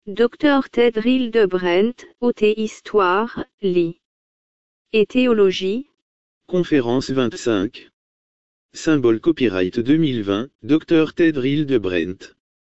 Dr Ted Hildebrandt, OT Histoire, Lit. Et Théologie. Conférence 25. Symbole Copyright 2020, Dr Ted Hildebrandt.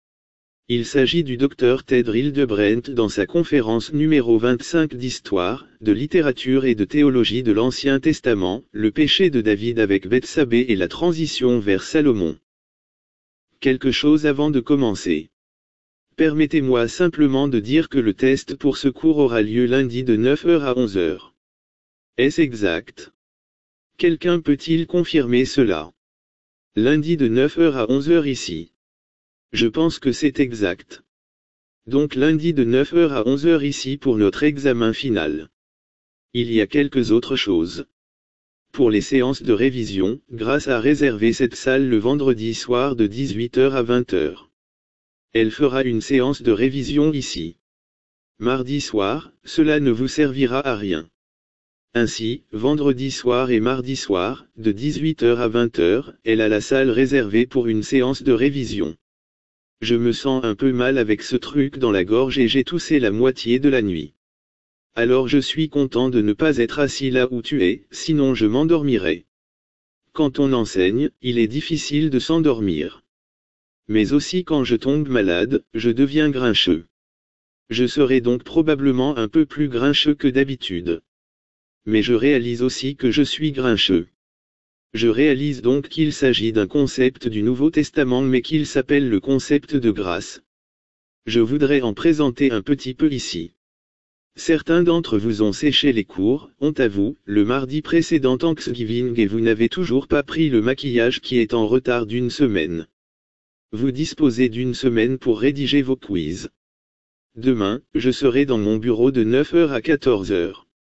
Il s'agit du Dr Ted Hildebrandt dans sa conférence numéro 25 d'Histoire, de littérature et de théologie de l'Ancien Testament, le péché de David avec Bethsabée et la transition vers Salomon. Quelque chose avant de commencer. Permettez-moi simplement de dire que le test pour ce cours aura lieu lundi de 9h à 11h. Est-ce exact? Quelqu'un peut-il confirmer cela? Lundi de 9h à 11h ici. Je pense que c'est exact. Donc lundi de 9h à 11h ici pour notre examen final. Il y a quelques autres choses. Pour les séances de révision, Grâce a réservé cette salle le vendredi soir de 18h à 20h. Elle fera une séance de révision ici. Mardi soir, cela ne vous servira à rien. Ainsi, vendredi soir et mardi soir, de 18h à 20h, elle a la salle réservée pour une séance de révision. Je me sens un peu mal avec ce truc dans la gorge et j'ai toussé la moitié de la nuit. Alors je suis content de ne pas être assis là où tu es, sinon je m'endormirais. Quand on enseigne, il est difficile de s'endormir. Mais aussi quand je tombe malade, je deviens grincheux. Je serai donc probablement un peu plus grincheux que d'habitude. Mais je réalise aussi que je suis grincheux. Je réalise donc qu'il s'agit d'un concept du Nouveau Testament mais qu'il s'appelle le concept de grâce. Je voudrais en présenter un petit peu ici. Certains d'entre vous ont séché les cours, honte à vous, le mardi précédent Thanksgiving et vous n'avez toujours pas pris le maquillage qui est en retard d'une semaine. Vous disposez d'une semaine pour rédiger vos quiz. Demain, je serai dans mon bureau de 9h à 14h.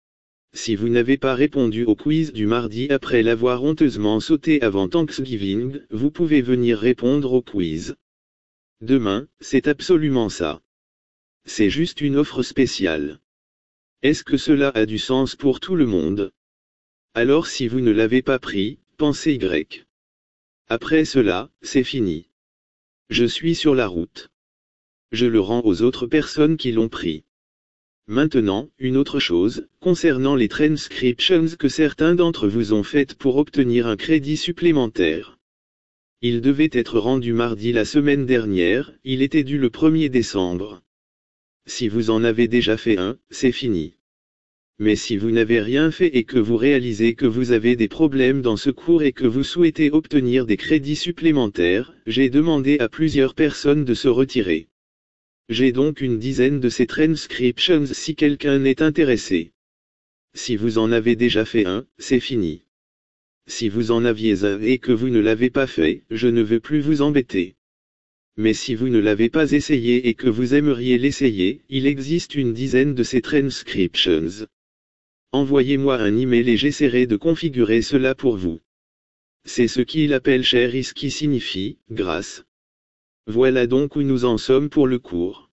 Si vous n'avez pas répondu au quiz du mardi après l'avoir honteusement sauté avant Thanksgiving, vous pouvez venir répondre au quiz. Demain, c'est absolument ça. C'est juste une offre spéciale. Est-ce que cela a du sens pour tout le monde? Alors si vous ne l'avez pas pris, pensez Y. Après cela, c'est fini. Je suis sur la route. Je le rends aux autres personnes qui l'ont pris. Maintenant, une autre chose, concernant les transcriptions que certains d'entre vous ont faites pour obtenir un crédit supplémentaire. Il devait être rendu mardi la semaine dernière, il était dû le 1er décembre. Si vous en avez déjà fait un, c'est fini. Mais si vous n'avez rien fait et que vous réalisez que vous avez des problèmes dans ce cours et que vous souhaitez obtenir des crédits supplémentaires, j'ai demandé à plusieurs personnes de se retirer. J'ai donc une dizaine de ces transcriptions si quelqu'un est intéressé. Si vous en avez déjà fait un, c'est fini. Si vous en aviez un et que vous ne l'avez pas fait, je ne veux plus vous embêter. Mais si vous ne l'avez pas essayé et que vous aimeriez l'essayer, il existe une dizaine de ces transcriptions. Envoyez-moi un email et j'essaierai de configurer cela pour vous. C'est ce qu'il appelle charis qui signifie grâce. Voilà donc où nous en sommes pour le cours.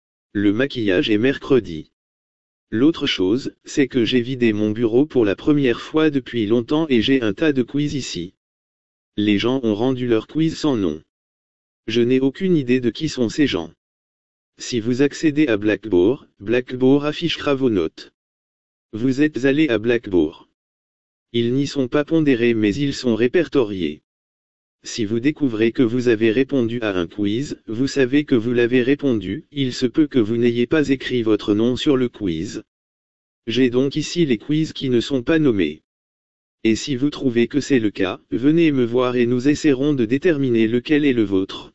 Le maquillage est mercredi. L'autre chose, c'est que j'ai vidé mon bureau pour la première fois depuis longtemps et j'ai un tas de quiz ici. Les gens ont rendu leur quiz sans nom. Je n'ai aucune idée de qui sont ces gens. Si vous accédez à Blackboard, Blackboard affichera vos notes. Vous êtes allé à Blackboard. Ils n'y sont pas pondérés mais ils sont répertoriés. Si vous découvrez que vous avez répondu à un quiz, vous savez que vous l'avez répondu, il se peut que vous n'ayez pas écrit votre nom sur le quiz. J'ai donc ici les quiz qui ne sont pas nommés. Et si vous trouvez que c'est le cas, venez me voir et nous essaierons de déterminer lequel est le vôtre.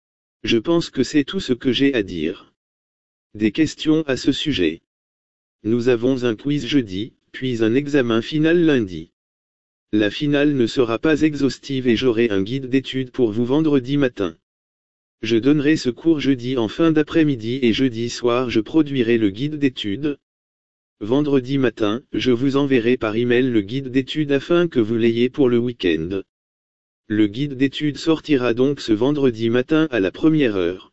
Je pense que c'est tout ce que j'ai à dire. Des questions à ce sujet. Nous avons un quiz jeudi, puis un examen final lundi. La finale ne sera pas exhaustive et j'aurai un guide d'études pour vous vendredi matin. Je donnerai ce cours jeudi en fin d'après-midi et jeudi soir je produirai le guide d'études. Vendredi matin, je vous enverrai par email le guide d'études afin que vous l'ayez pour le week-end. Le guide d'études sortira donc ce vendredi matin à la 1re heure.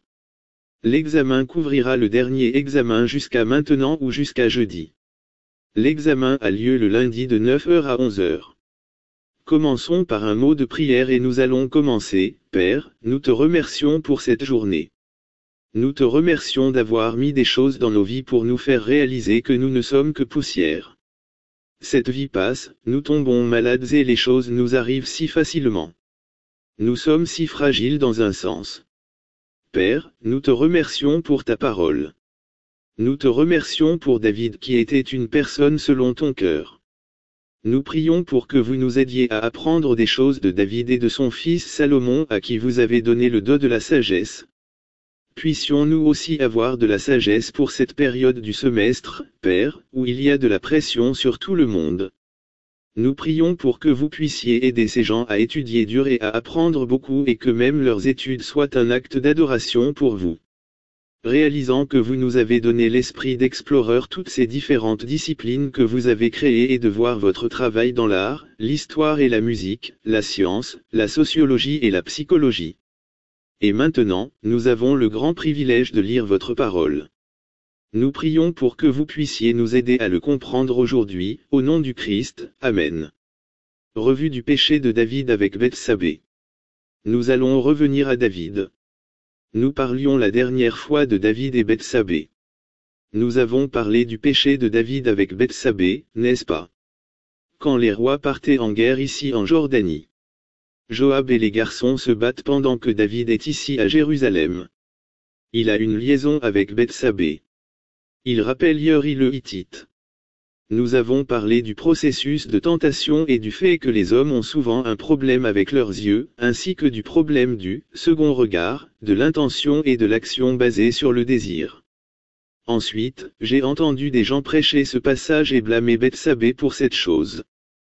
L'examen couvrira le dernier examen jusqu'à maintenant ou jusqu'à jeudi. L'examen a lieu le lundi de 9h à 11h. Commençons par un mot de prière et nous allons commencer. Père, nous te remercions pour cette journée. Nous te remercions d'avoir mis des choses dans nos vies pour nous faire réaliser que nous ne sommes que poussière. Cette vie passe, nous tombons malades et les choses nous arrivent si facilement. Nous sommes si fragiles dans un sens. Père, nous te remercions pour ta parole. Nous te remercions pour David qui était une personne selon ton cœur. Nous prions pour que vous nous aidiez à apprendre des choses de David et de son fils Salomon à qui vous avez donné le don de la sagesse. Puissions-nous aussi avoir de la sagesse pour cette période du semestre, Père, où il y a de la pression sur tout le monde. Nous prions pour que vous puissiez aider ces gens à étudier dur et à apprendre beaucoup et que même leurs études soient un acte d'adoration pour vous. Réalisant que vous nous avez donné l'esprit d'explorer toutes ces différentes disciplines que vous avez créées et de voir votre travail dans l'art, l'histoire et la musique, la science, la sociologie et la psychologie. Et maintenant, nous avons le grand privilège de lire votre parole. Nous prions pour que vous puissiez nous aider à le comprendre aujourd'hui, au nom du Christ, Amen. Revue du péché de David avec Bethsabée. Nous allons revenir à David. Nous parlions la dernière fois de David et Bethsabée. Nous avons parlé du péché de David avec Bethsabée, n'est-ce pas? Quand les rois partaient en guerre ici en Jordanie. Joab et les garçons se battent pendant que David est ici à Jérusalem. Il a une liaison avec Bethsabée. Il rappelle Uri le Hittite. Nous avons parlé du processus de tentation et du fait que les hommes ont souvent un problème avec leurs yeux, ainsi que du problème du second regard, de l'intention et de l'action basée sur le désir. Ensuite, j'ai entendu des gens prêcher ce passage et blâmer Bethsabée pour cette chose.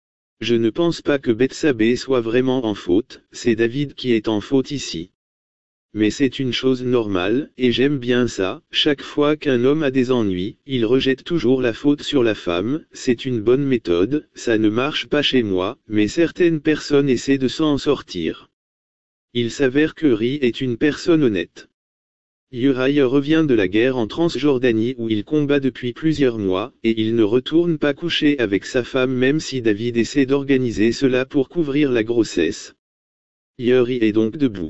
Je ne pense pas que Bethsabée soit vraiment en faute, c'est David qui est en faute ici. Mais c'est une chose normale, et j'aime bien ça, chaque fois qu'un homme a des ennuis, il rejette toujours la faute sur la femme, c'est une bonne méthode, ça ne marche pas chez moi, mais certaines personnes essaient de s'en sortir. Il s'avère que Uri est une personne honnête. Uri revient de la guerre en Transjordanie où il combat depuis plusieurs mois, et il ne retourne pas coucher avec sa femme même si David essaie d'organiser cela pour couvrir la grossesse. Uri est donc debout.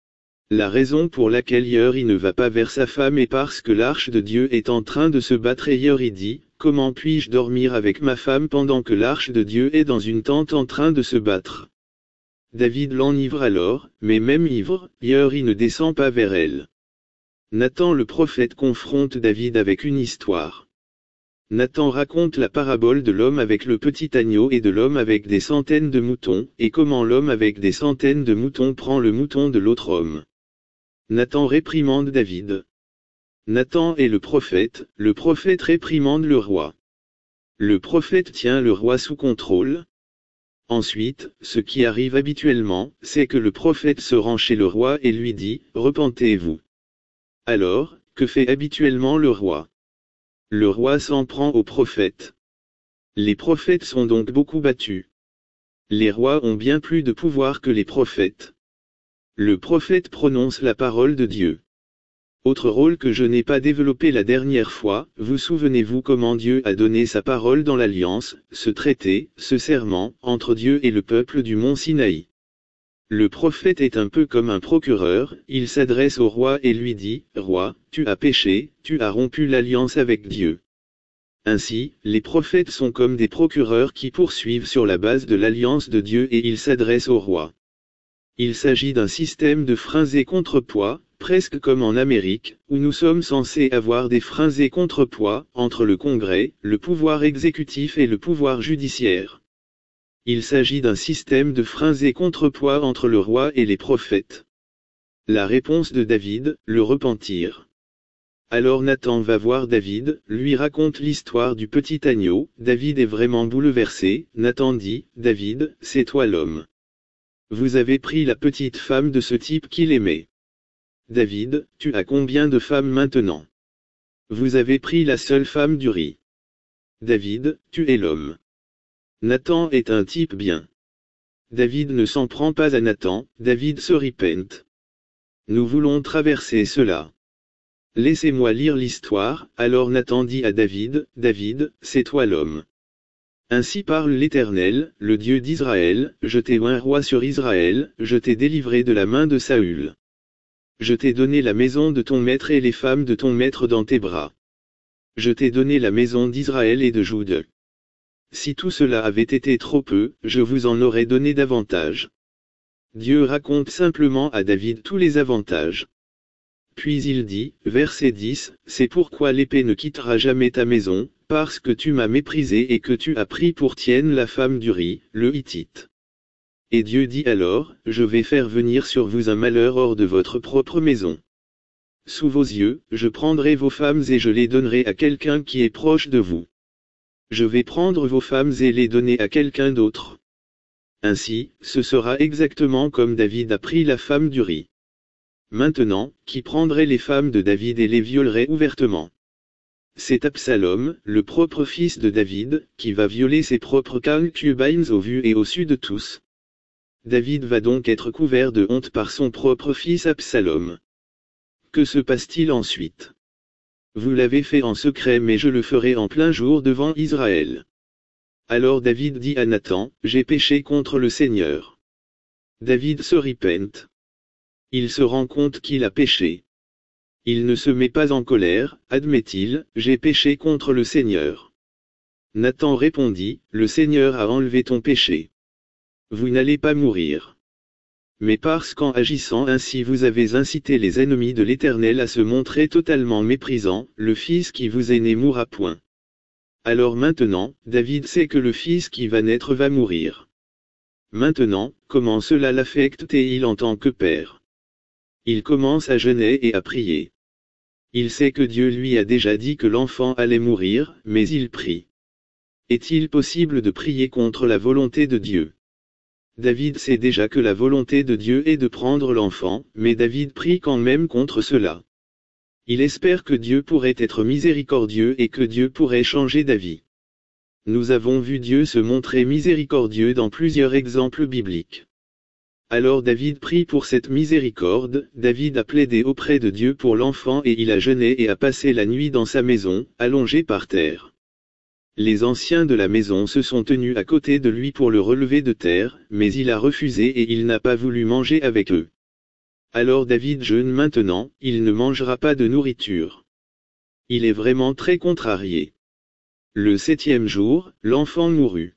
La raison pour laquelle Uri ne va pas vers sa femme est parce que l'arche de Dieu est en train de se battre et Uri dit, « Comment puis-je dormir avec ma femme pendant que l'arche de Dieu est dans une tente en train de se battre ?» David l'enivre alors, mais même ivre, Uri ne descend pas vers elle. Nathan le prophète confronte David avec une histoire. Nathan raconte la parabole de l'homme avec le petit agneau et de l'homme avec des centaines de moutons, et comment l'homme avec des centaines de moutons prend le mouton de l'autre homme. Nathan réprimande David. Nathan est le prophète réprimande le roi. Le prophète tient le roi sous contrôle. Ensuite, ce qui arrive habituellement, c'est que le prophète se rend chez le roi et lui dit, « Repentez-vous ». Alors, que fait habituellement le roi? Le roi s'en prend aux prophètes. Les prophètes sont donc beaucoup battus. Les rois ont bien plus de pouvoir que les prophètes. Le prophète prononce la parole de Dieu. Autre rôle que je n'ai pas développé la dernière fois, vous souvenez-vous comment Dieu a donné sa parole dans l'alliance, ce traité, ce serment, entre Dieu et le peuple du mont Sinaï. Le prophète est un peu comme un procureur, il s'adresse au roi et lui dit, « Roi, tu as péché, tu as rompu l'alliance avec Dieu. » Ainsi, les prophètes sont comme des procureurs qui poursuivent sur la base de l'alliance de Dieu et ils s'adressent au roi. Il s'agit d'un système de freins et contrepoids, presque comme en Amérique, où nous sommes censés avoir des freins et contrepoids, entre le Congrès, le pouvoir exécutif et le pouvoir judiciaire. Il s'agit d'un système de freins et contrepoids entre le roi et les prophètes. La réponse de David, le repentir. Alors Nathan va voir David, lui raconte l'histoire du petit agneau, David est vraiment bouleversé, Nathan dit, « David, c'est toi l'homme. Vous avez pris la petite femme de ce type qu'il aimait. David, tu as combien de femmes maintenant? Vous avez pris la seule femme d'Uri. David, tu es l'homme. » Nathan est un type bien. David ne s'en prend pas à Nathan, David se repent. Nous voulons traverser cela. Laissez-moi lire l'histoire, alors Nathan dit à David, « David, c'est toi l'homme. Ainsi parle l'Éternel, le Dieu d'Israël, je t'ai oint roi sur Israël, je t'ai délivré de la main de Saül. Je t'ai donné la maison de ton maître et les femmes de ton maître dans tes bras. Je t'ai donné la maison d'Israël et de Juda. Si tout cela avait été trop peu, je vous en aurais donné davantage. Dieu raconte simplement à David tous les avantages. Puis il dit, verset 10, c'est pourquoi l'épée ne quittera jamais ta maison, parce que tu m'as méprisé et que tu as pris pour tienne la femme d'Uri, le Hittite. Et Dieu dit alors, je vais faire venir sur vous un malheur hors de votre propre maison. Sous vos yeux, je prendrai vos femmes et je les donnerai à quelqu'un qui est proche de vous. Je vais prendre vos femmes et les donner à quelqu'un d'autre. Ainsi, ce sera exactement comme David a pris la femme d'Uri. Maintenant, qui prendrait les femmes de David et les violerait ouvertement? C'est Absalom, le propre fils de David, qui va violer ses propres concubines au vu et au su de tous. David va donc être couvert de honte par son propre fils Absalom. Que se passe-t-il ensuite? Vous l'avez fait en secret mais je le ferai en plein jour devant Israël. Alors David dit à Nathan, j'ai péché contre le Seigneur. David se repent. Il se rend compte qu'il a péché. Il ne se met pas en colère, admet-il, j'ai péché contre le Seigneur. Nathan répondit, le Seigneur a enlevé ton péché. Vous n'allez pas mourir. Mais parce qu'en agissant ainsi vous avez incité les ennemis de l'Éternel à se montrer totalement méprisants, le fils qui vous est né mourra point. Alors maintenant, David sait que le fils qui va naître va mourir. Maintenant, comment cela l'affecte-t-il en tant que père? Il commence à jeûner et à prier. Il sait que Dieu lui a déjà dit que l'enfant allait mourir, mais il prie. Est-il possible de prier contre la volonté de Dieu? David sait déjà que la volonté de Dieu est de prendre l'enfant, mais David prie quand même contre cela. Il espère que Dieu pourrait être miséricordieux et que Dieu pourrait changer d'avis. Nous avons vu Dieu se montrer miséricordieux dans plusieurs exemples bibliques. Alors David prie pour cette miséricorde, David a plaidé auprès de Dieu pour l'enfant et il a jeûné et a passé la nuit dans sa maison, allongé par terre. Les anciens de la maison se sont tenus à côté de lui pour le relever de terre, mais il a refusé et il n'a pas voulu manger avec eux. Alors David jeûne maintenant, il ne mangera pas de nourriture. Il est vraiment très contrarié. Le 7e jour, l'enfant mourut.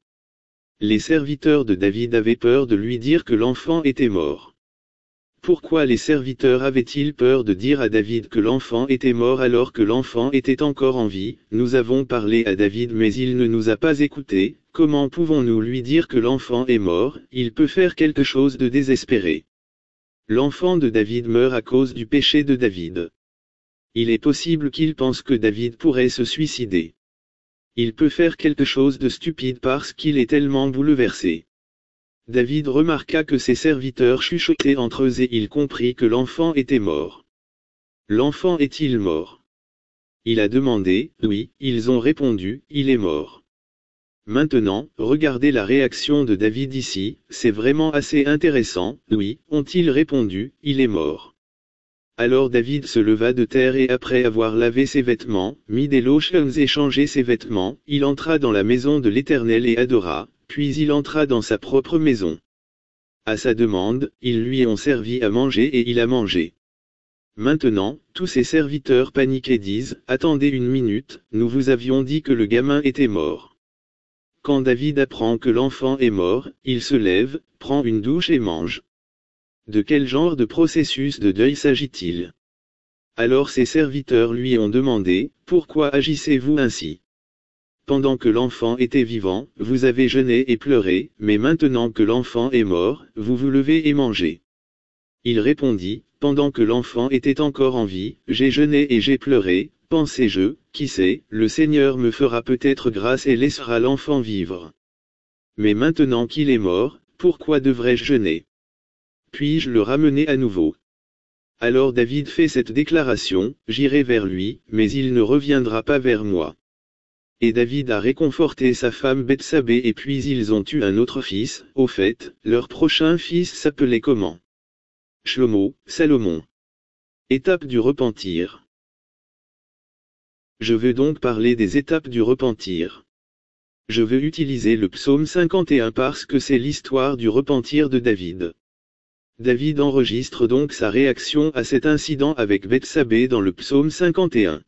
Les serviteurs de David avaient peur de lui dire que l'enfant était mort. Pourquoi les serviteurs avaient-ils peur de dire à David que l'enfant était mort alors que l'enfant était encore en vie? Nous avons parlé à David mais il ne nous a pas écoutés. Comment pouvons-nous lui dire que l'enfant est mort? Il peut faire quelque chose de désespéré. L'enfant de David meurt à cause du péché de David. Il est possible qu'il pense que David pourrait se suicider. Il peut faire quelque chose de stupide parce qu'il est tellement bouleversé. David remarqua que ses serviteurs chuchotaient entre eux et il comprit que l'enfant était mort. L'enfant est-il mort? Il a demandé, oui, ils ont répondu, il est mort. Maintenant, regardez la réaction de David ici, c'est vraiment assez intéressant, oui, ont-ils répondu, il est mort. Alors David se leva de terre et après avoir lavé ses vêtements, mis des lotions et changé ses vêtements, il entra dans la maison de l'Éternel et adora, puis il entra dans sa propre maison. À sa demande, ils lui ont servi à manger et il a mangé. Maintenant, tous ses serviteurs paniquent et disent, attendez une minute, nous vous avions dit que le gamin était mort. Quand David apprend que l'enfant est mort, il se lève, prend une douche et mange. De quel genre de processus de deuil s'agit-il? Alors ses serviteurs lui ont demandé, pourquoi agissez-vous ainsi? Pendant que l'enfant était vivant, vous avez jeûné et pleuré, mais maintenant que l'enfant est mort, vous vous levez et mangez. Il répondit, pendant que l'enfant était encore en vie, j'ai jeûné et j'ai pleuré, pensais-je, qui sait, le Seigneur me fera peut-être grâce et laissera l'enfant vivre. Mais maintenant qu'il est mort, pourquoi devrais-je jeûner? Puis-je le ramener à nouveau? Alors David fait cette déclaration, j'irai vers lui, mais il ne reviendra pas vers moi. Et David a réconforté sa femme Bethsabée et puis ils ont eu un autre fils, au fait, leur prochain fils s'appelait comment? Shlomo, Salomon. Étape du repentir. Je veux donc parler des étapes du repentir. Je veux utiliser le psaume 51 parce que c'est l'histoire du repentir de David. David enregistre donc sa réaction à cet incident avec Bethsabée dans le psaume 51.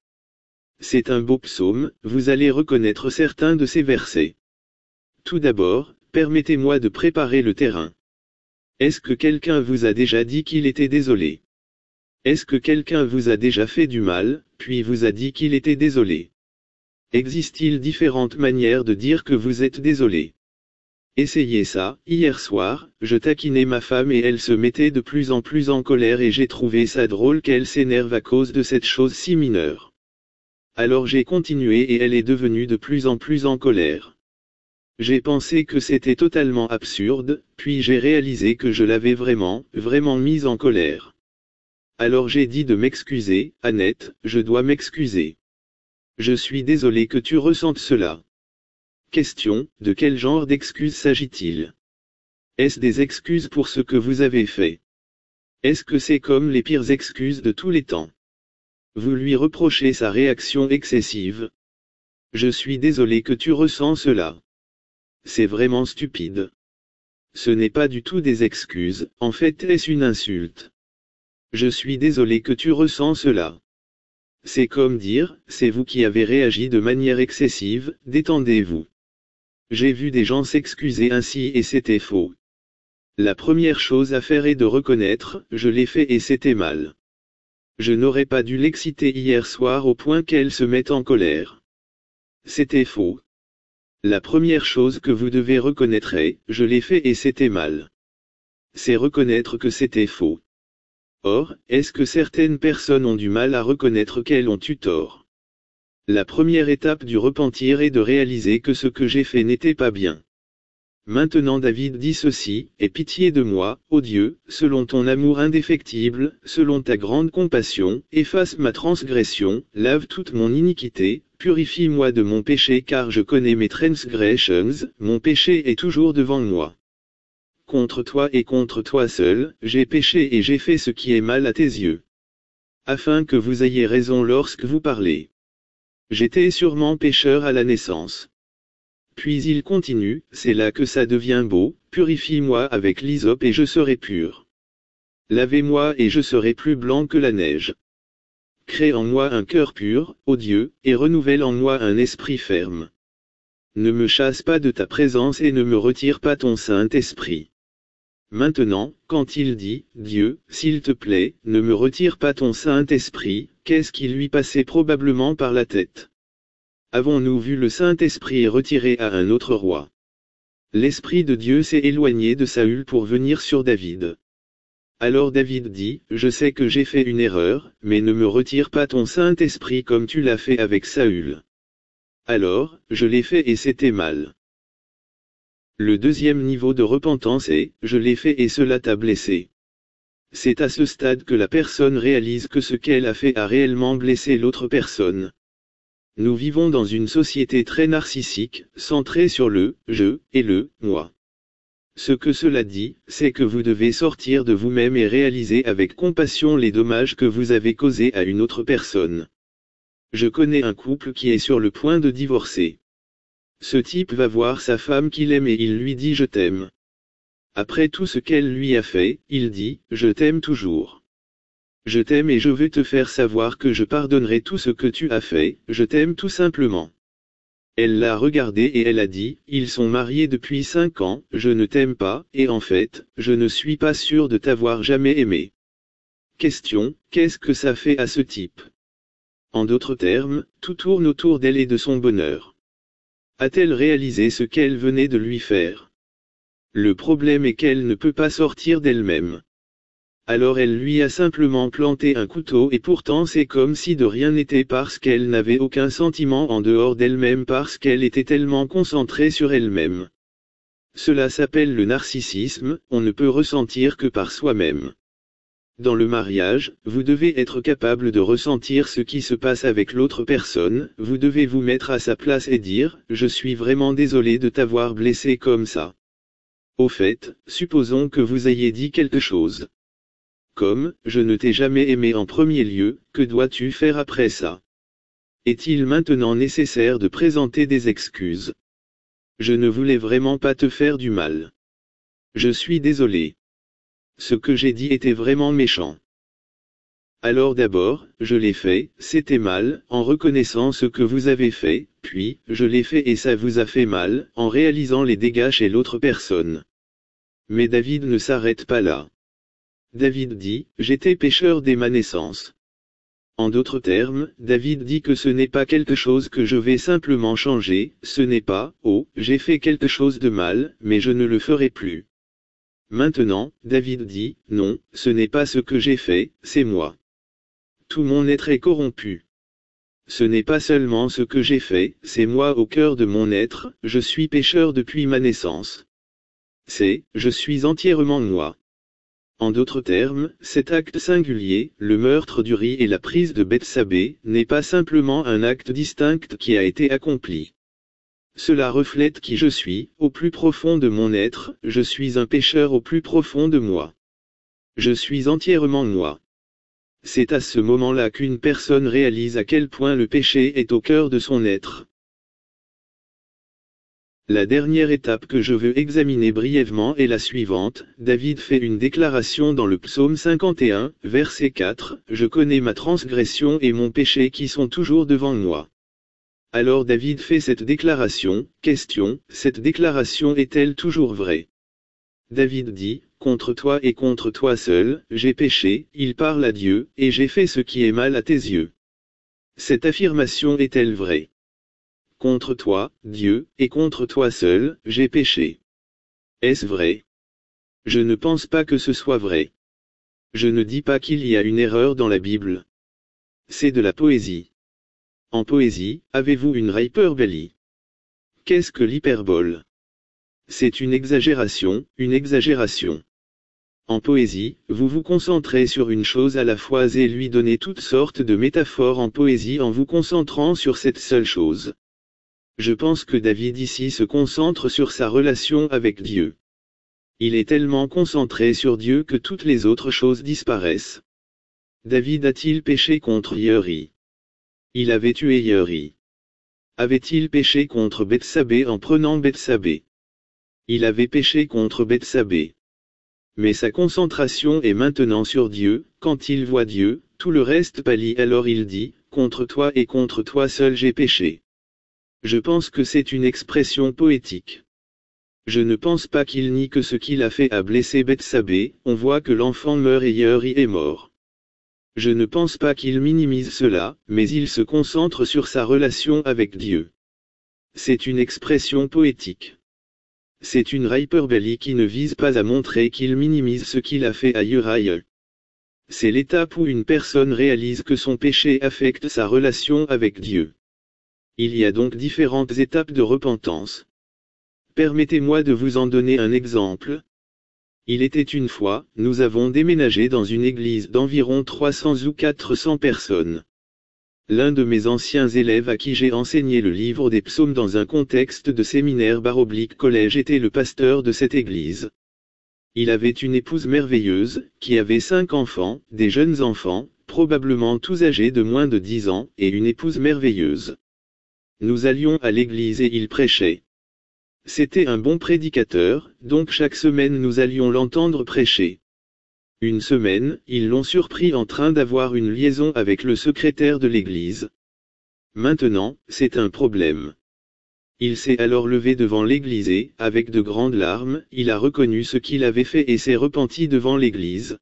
C'est un beau psaume, vous allez reconnaître certains de ces versets. Tout d'abord, permettez-moi de préparer le terrain. Est-ce que quelqu'un vous a déjà dit qu'il était désolé? Est-ce que quelqu'un vous a déjà fait du mal, puis vous a dit qu'il était désolé? Existe-t-il différentes manières de dire que vous êtes désolé? Essayez ça. Hier soir, je taquinais ma femme et elle se mettait de plus en plus en colère et j'ai trouvé ça drôle qu'elle s'énerve à cause de cette chose si mineure. Alors j'ai continué et elle est devenue de plus en plus en colère. J'ai pensé que c'était totalement absurde, puis j'ai réalisé que je l'avais vraiment mise en colère. Alors j'ai dit de m'excuser, Annette, je dois m'excuser. Je suis désolé que tu ressentes cela. Question, de quel genre d'excuses s'agit-il? Est-ce des excuses pour ce que vous avez fait? Est-ce que c'est comme les pires excuses de tous les temps? Vous lui reprochez sa réaction excessive. Je suis désolé que tu ressens cela. C'est vraiment stupide. Ce n'est pas du tout des excuses, en fait est-ce une insulte. Je suis désolé que tu ressens cela. C'est comme dire, c'est vous qui avez réagi de manière excessive, détendez-vous. J'ai vu des gens s'excuser ainsi et c'était faux. La première chose à faire est de reconnaître, je l'ai fait et c'était mal. Je n'aurais pas dû l'exciter hier soir au point qu'elle se mette en colère. C'était faux. La première chose que vous devez reconnaître est, je l'ai fait et c'était mal. C'est reconnaître que c'était faux. Or, est-ce que certaines personnes ont du mal à reconnaître qu'elles ont eu tort? La première étape du repentir est de réaliser que ce que j'ai fait n'était pas bien. Maintenant David dit ceci, aie pitié de moi, ô Dieu, selon ton amour indéfectible, selon ta grande compassion, efface ma transgression, lave toute mon iniquité, purifie-moi de mon péché car je connais mes transgressions, mon péché est toujours devant moi. Contre toi et contre toi seul, j'ai péché et j'ai fait ce qui est mal à tes yeux. Afin que vous ayez raison lorsque vous parlez. J'étais sûrement pécheur à la naissance. Puis il continue, c'est là que ça devient beau, purifie-moi avec l'hysope et je serai pur. Lavez-moi et je serai plus blanc que la neige. Crée en moi un cœur pur, ô Dieu, et renouvelle en moi un esprit ferme. Ne me chasse pas de ta présence et ne me retire pas ton Saint-Esprit. Maintenant, quand il dit, Dieu, s'il te plaît, ne me retire pas ton Saint-Esprit, qu'est-ce qui lui passait probablement par la tête? Avons-nous vu le Saint-Esprit retiré à un autre roi? L'Esprit de Dieu s'est éloigné de Saül pour venir sur David. Alors David dit, je sais que j'ai fait une erreur, mais ne me retire pas ton Saint-Esprit comme tu l'as fait avec Saül. Alors, je l'ai fait et c'était mal. Le deuxième niveau de repentance est, je l'ai fait et cela t'a blessé. C'est à ce stade que la personne réalise que ce qu'elle a fait a réellement blessé l'autre personne. Nous vivons dans une société très narcissique, centrée sur le « je » et le « moi ». Ce que cela dit, c'est que vous devez sortir de vous-même et réaliser avec compassion les dommages que vous avez causés à une autre personne. Je connais un couple qui est sur le point de divorcer. Ce type va voir sa femme qu'il aime et il lui dit « je t'aime ». Après tout ce qu'elle lui a fait, il dit « je t'aime toujours ». Je t'aime et je veux te faire savoir que je pardonnerai tout ce que tu as fait, je t'aime tout simplement. Elle l'a regardé et elle a dit, ils sont mariés depuis 5 ans, je ne t'aime pas, et en fait, je ne suis pas sûr de t'avoir jamais aimé. Question, qu'est-ce que ça fait à ce type? En d'autres termes, tout tourne autour d'elle et de son bonheur. A-t-elle réalisé ce qu'elle venait de lui faire? Le problème est qu'elle ne peut pas sortir d'elle-même. Alors elle lui a simplement planté un couteau et pourtant c'est comme si de rien n'était parce qu'elle n'avait aucun sentiment en dehors d'elle-même parce qu'elle était tellement concentrée sur elle-même. Cela s'appelle le narcissisme, on ne peut ressentir que par soi-même. Dans le mariage, vous devez être capable de ressentir ce qui se passe avec l'autre personne, vous devez vous mettre à sa place et dire, je suis vraiment désolé de t'avoir blessé comme ça. Au fait, supposons que vous ayez dit quelque chose. Comme, je ne t'ai jamais aimé en premier lieu, que dois-tu faire après ça? Est-il maintenant nécessaire de présenter des excuses? Je ne voulais vraiment pas te faire du mal. Je suis désolé. Ce que j'ai dit était vraiment méchant. Alors d'abord, je l'ai fait, c'était mal, en reconnaissant ce que vous avez fait, puis, je l'ai fait et ça vous a fait mal, en réalisant les dégâts chez l'autre personne. Mais David ne s'arrête pas là. David dit, j'étais pécheur dès ma naissance. En d'autres termes, David dit que ce n'est pas quelque chose que je vais simplement changer, ce n'est pas, oh, j'ai fait quelque chose de mal, mais je ne le ferai plus. Maintenant, David dit, non, ce n'est pas ce que j'ai fait, c'est moi. Tout mon être est corrompu. Ce n'est pas seulement ce que j'ai fait, c'est moi au cœur de mon être, je suis pécheur depuis ma naissance. Je suis entièrement moi. En d'autres termes, cet acte singulier, le meurtre d'Uri et la prise de Bethsabée, n'est pas simplement un acte distinct qui a été accompli. Cela reflète qui je suis, au plus profond de mon être, je suis un pécheur au plus profond de moi. Je suis entièrement moi. C'est à ce moment-là qu'une personne réalise à quel point le péché est au cœur de son être. La dernière étape que je veux examiner brièvement est la suivante. David fait une déclaration dans le psaume 51, verset 4, « Je connais ma transgression et mon péché qui sont toujours devant moi. » Alors David fait cette déclaration. Question, cette déclaration est-elle toujours vraie? David dit, « Contre toi et contre toi seul, j'ai péché, il parle à Dieu, et j'ai fait ce qui est mal à tes yeux. » Cette affirmation est-elle vraie? Contre toi, Dieu, et contre toi seul, j'ai péché. Est-ce vrai? Je ne pense pas que ce soit vrai. Je ne dis pas qu'il y a une erreur dans la Bible. C'est de la poésie. En poésie, avez-vous une hyperbole? Qu'est-ce que l'hyperbole? C'est une exagération, une exagération. En poésie, vous vous concentrez sur une chose à la fois et lui donnez toutes sortes de métaphores en poésie en vous concentrant sur cette seule chose. Je pense que David ici se concentre sur sa relation avec Dieu. Il est tellement concentré sur Dieu que toutes les autres choses disparaissent. David a-t-il péché contre Uri? Il avait tué Uri. Avait-il péché contre Bethsabée en prenant Bethsabée? Il avait péché contre Bethsabée. Mais sa concentration est maintenant sur Dieu. Quand il voit Dieu, tout le reste pâlit, alors il dit, « Contre toi et contre toi seul j'ai péché. » Je pense que c'est une expression poétique. Je ne pense pas qu'il nie que ce qu'il a fait a blessé Bethsabée, on voit que l'enfant meurt et Uri est mort. Je ne pense pas qu'il minimise cela, mais il se concentre sur sa relation avec Dieu. C'est une expression poétique. C'est une hyperbole qui ne vise pas à montrer qu'il minimise ce qu'il a fait à Uriah. C'est l'étape où une personne réalise que son péché affecte sa relation avec Dieu. Il y a donc différentes étapes de repentance. Permettez-moi de vous en donner un exemple. Il était une fois, nous avons déménagé dans une église d'environ 300 ou 400 personnes. L'un de mes anciens élèves à qui j'ai enseigné le livre des psaumes dans un contexte de séminaire / collège était le pasteur de cette église. Il avait une épouse merveilleuse, qui avait 5 enfants, des jeunes enfants, probablement tous âgés de moins de 10 ans, et une épouse merveilleuse. Nous allions à l'église et il prêchait. C'était un bon prédicateur, donc chaque semaine nous allions l'entendre prêcher. Une semaine, ils l'ont surpris en train d'avoir une liaison avec le secrétaire de l'église. Maintenant, c'est un problème. Il s'est alors levé devant l'église et, avec de grandes larmes, il a reconnu ce qu'il avait fait et s'est repenti devant l'église.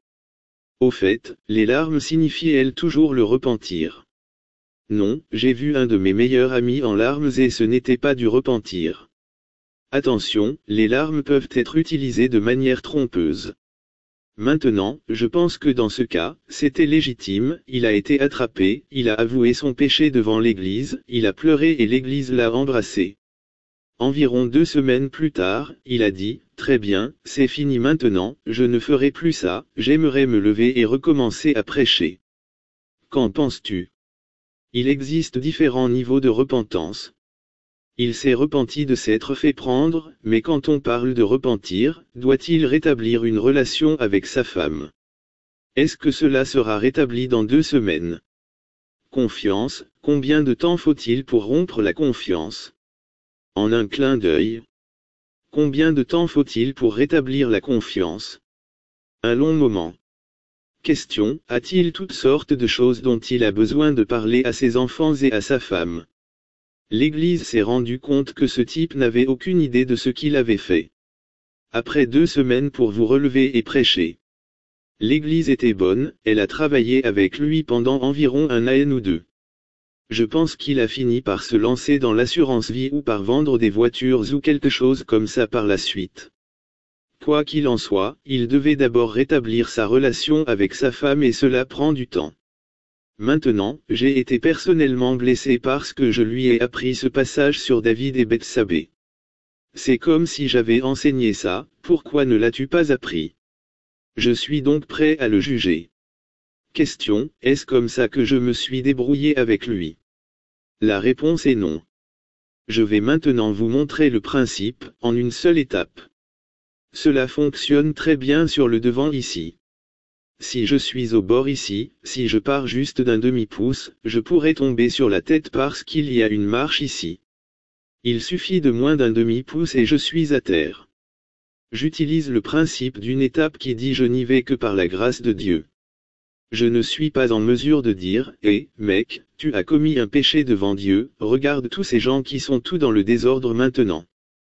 Au fait, les larmes signifient-elles toujours le repentir? Non, j'ai vu un de mes meilleurs amis en larmes et ce n'était pas du repentir. Attention, les larmes peuvent être utilisées de manière trompeuse. Maintenant, je pense que dans ce cas, c'était légitime, il a été attrapé, il a avoué son péché devant l'église, il a pleuré et l'église l'a embrassé. Environ 2 semaines plus tard, il a dit, « Très bien, c'est fini maintenant, je ne ferai plus ça, j'aimerais me lever et recommencer à prêcher. » Qu'en penses-tu? Il existe différents niveaux de repentance. Il s'est repenti de s'être fait prendre, mais quand on parle de repentir, doit-il rétablir une relation avec sa femme? Est-ce que cela sera rétabli dans 2 semaines? Confiance, combien de temps faut-il pour rompre la confiance? En un clin d'œil. Combien de temps faut-il pour rétablir la confiance? Un long moment. Question, a-t-il toutes sortes de choses dont il a besoin de parler à ses enfants et à sa femme? L'Église s'est rendue compte que ce type n'avait aucune idée de ce qu'il avait fait. Après 2 semaines pour vous relever et prêcher. L'Église était bonne, elle a travaillé avec lui pendant environ 1 an ou 2. Je pense qu'il a fini par se lancer dans l'assurance vie ou par vendre des voitures ou quelque chose comme ça par la suite. Quoi qu'il en soit, il devait d'abord rétablir sa relation avec sa femme et cela prend du temps. Maintenant, j'ai été personnellement blessé parce que je lui ai appris ce passage sur David et Bethsabée. C'est comme si j'avais enseigné ça, pourquoi ne l'as-tu pas appris? Je suis donc prêt à le juger. Question, est-ce comme ça que je me suis débrouillé avec lui? La réponse est non. Je vais maintenant vous montrer le principe, en une seule étape. Cela fonctionne très bien sur le devant ici. Si je suis au bord ici, si je pars juste d'un demi-pouce, je pourrais tomber sur la tête parce qu'il y a une marche ici. Il suffit de moins d'un demi-pouce et je suis à terre. J'utilise le principe d'une étape qui dit je n'y vais que par la grâce de Dieu. Je ne suis pas en mesure de dire, mec, tu as commis un péché devant Dieu, regarde tous ces gens qui sont tout dans le désordre maintenant.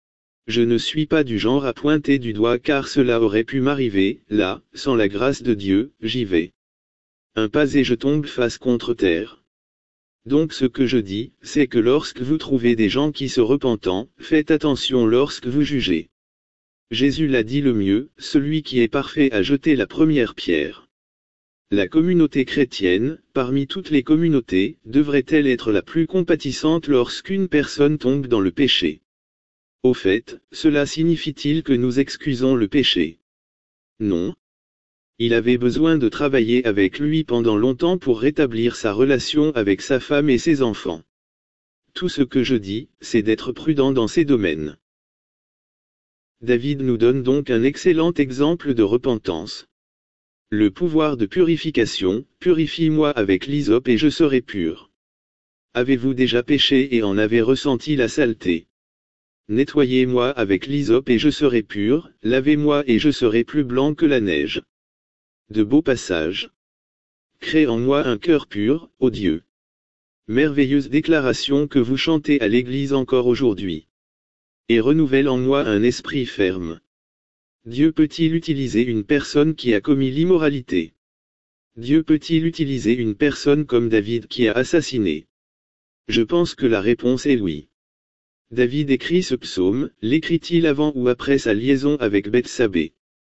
Je ne suis pas du genre à pointer du doigt car cela aurait pu m'arriver, là, sans la grâce de Dieu, j'y vais. Un pas et je tombe face contre terre. Donc ce que je dis, c'est que lorsque vous trouvez des gens qui se repentent, faites attention lorsque vous jugez. Jésus l'a dit le mieux, celui qui est parfait a jeté la première pierre. La communauté chrétienne, parmi toutes les communautés, devrait-elle être la plus compatissante lorsqu'une personne tombe dans le péché? Au fait, cela signifie-t-il que nous excusons le péché? Non. Il avait besoin de travailler avec lui pendant longtemps pour rétablir sa relation avec sa femme et ses enfants. Tout ce que je dis, c'est d'être prudent dans ces domaines. David nous donne donc un excellent exemple de repentance. Le pouvoir de purification, purifie-moi avec l'hysope et je serai pur. Avez-vous déjà péché et en avez ressenti la saleté? Nettoyez-moi avec l'hysope et je serai pur, lavez-moi et je serai plus blanc que la neige. De beaux passages. Crée en moi un cœur pur, ô Dieu. Merveilleuse déclaration que vous chantez à l'Église encore aujourd'hui. Et renouvelle en moi un esprit ferme. Dieu peut-il utiliser une personne qui a commis l'immoralité? Dieu peut-il utiliser une personne comme David qui a assassiné? Je pense que la réponse est oui. David écrit ce psaume, l'écrit-il avant ou après sa liaison avec Bethsabée?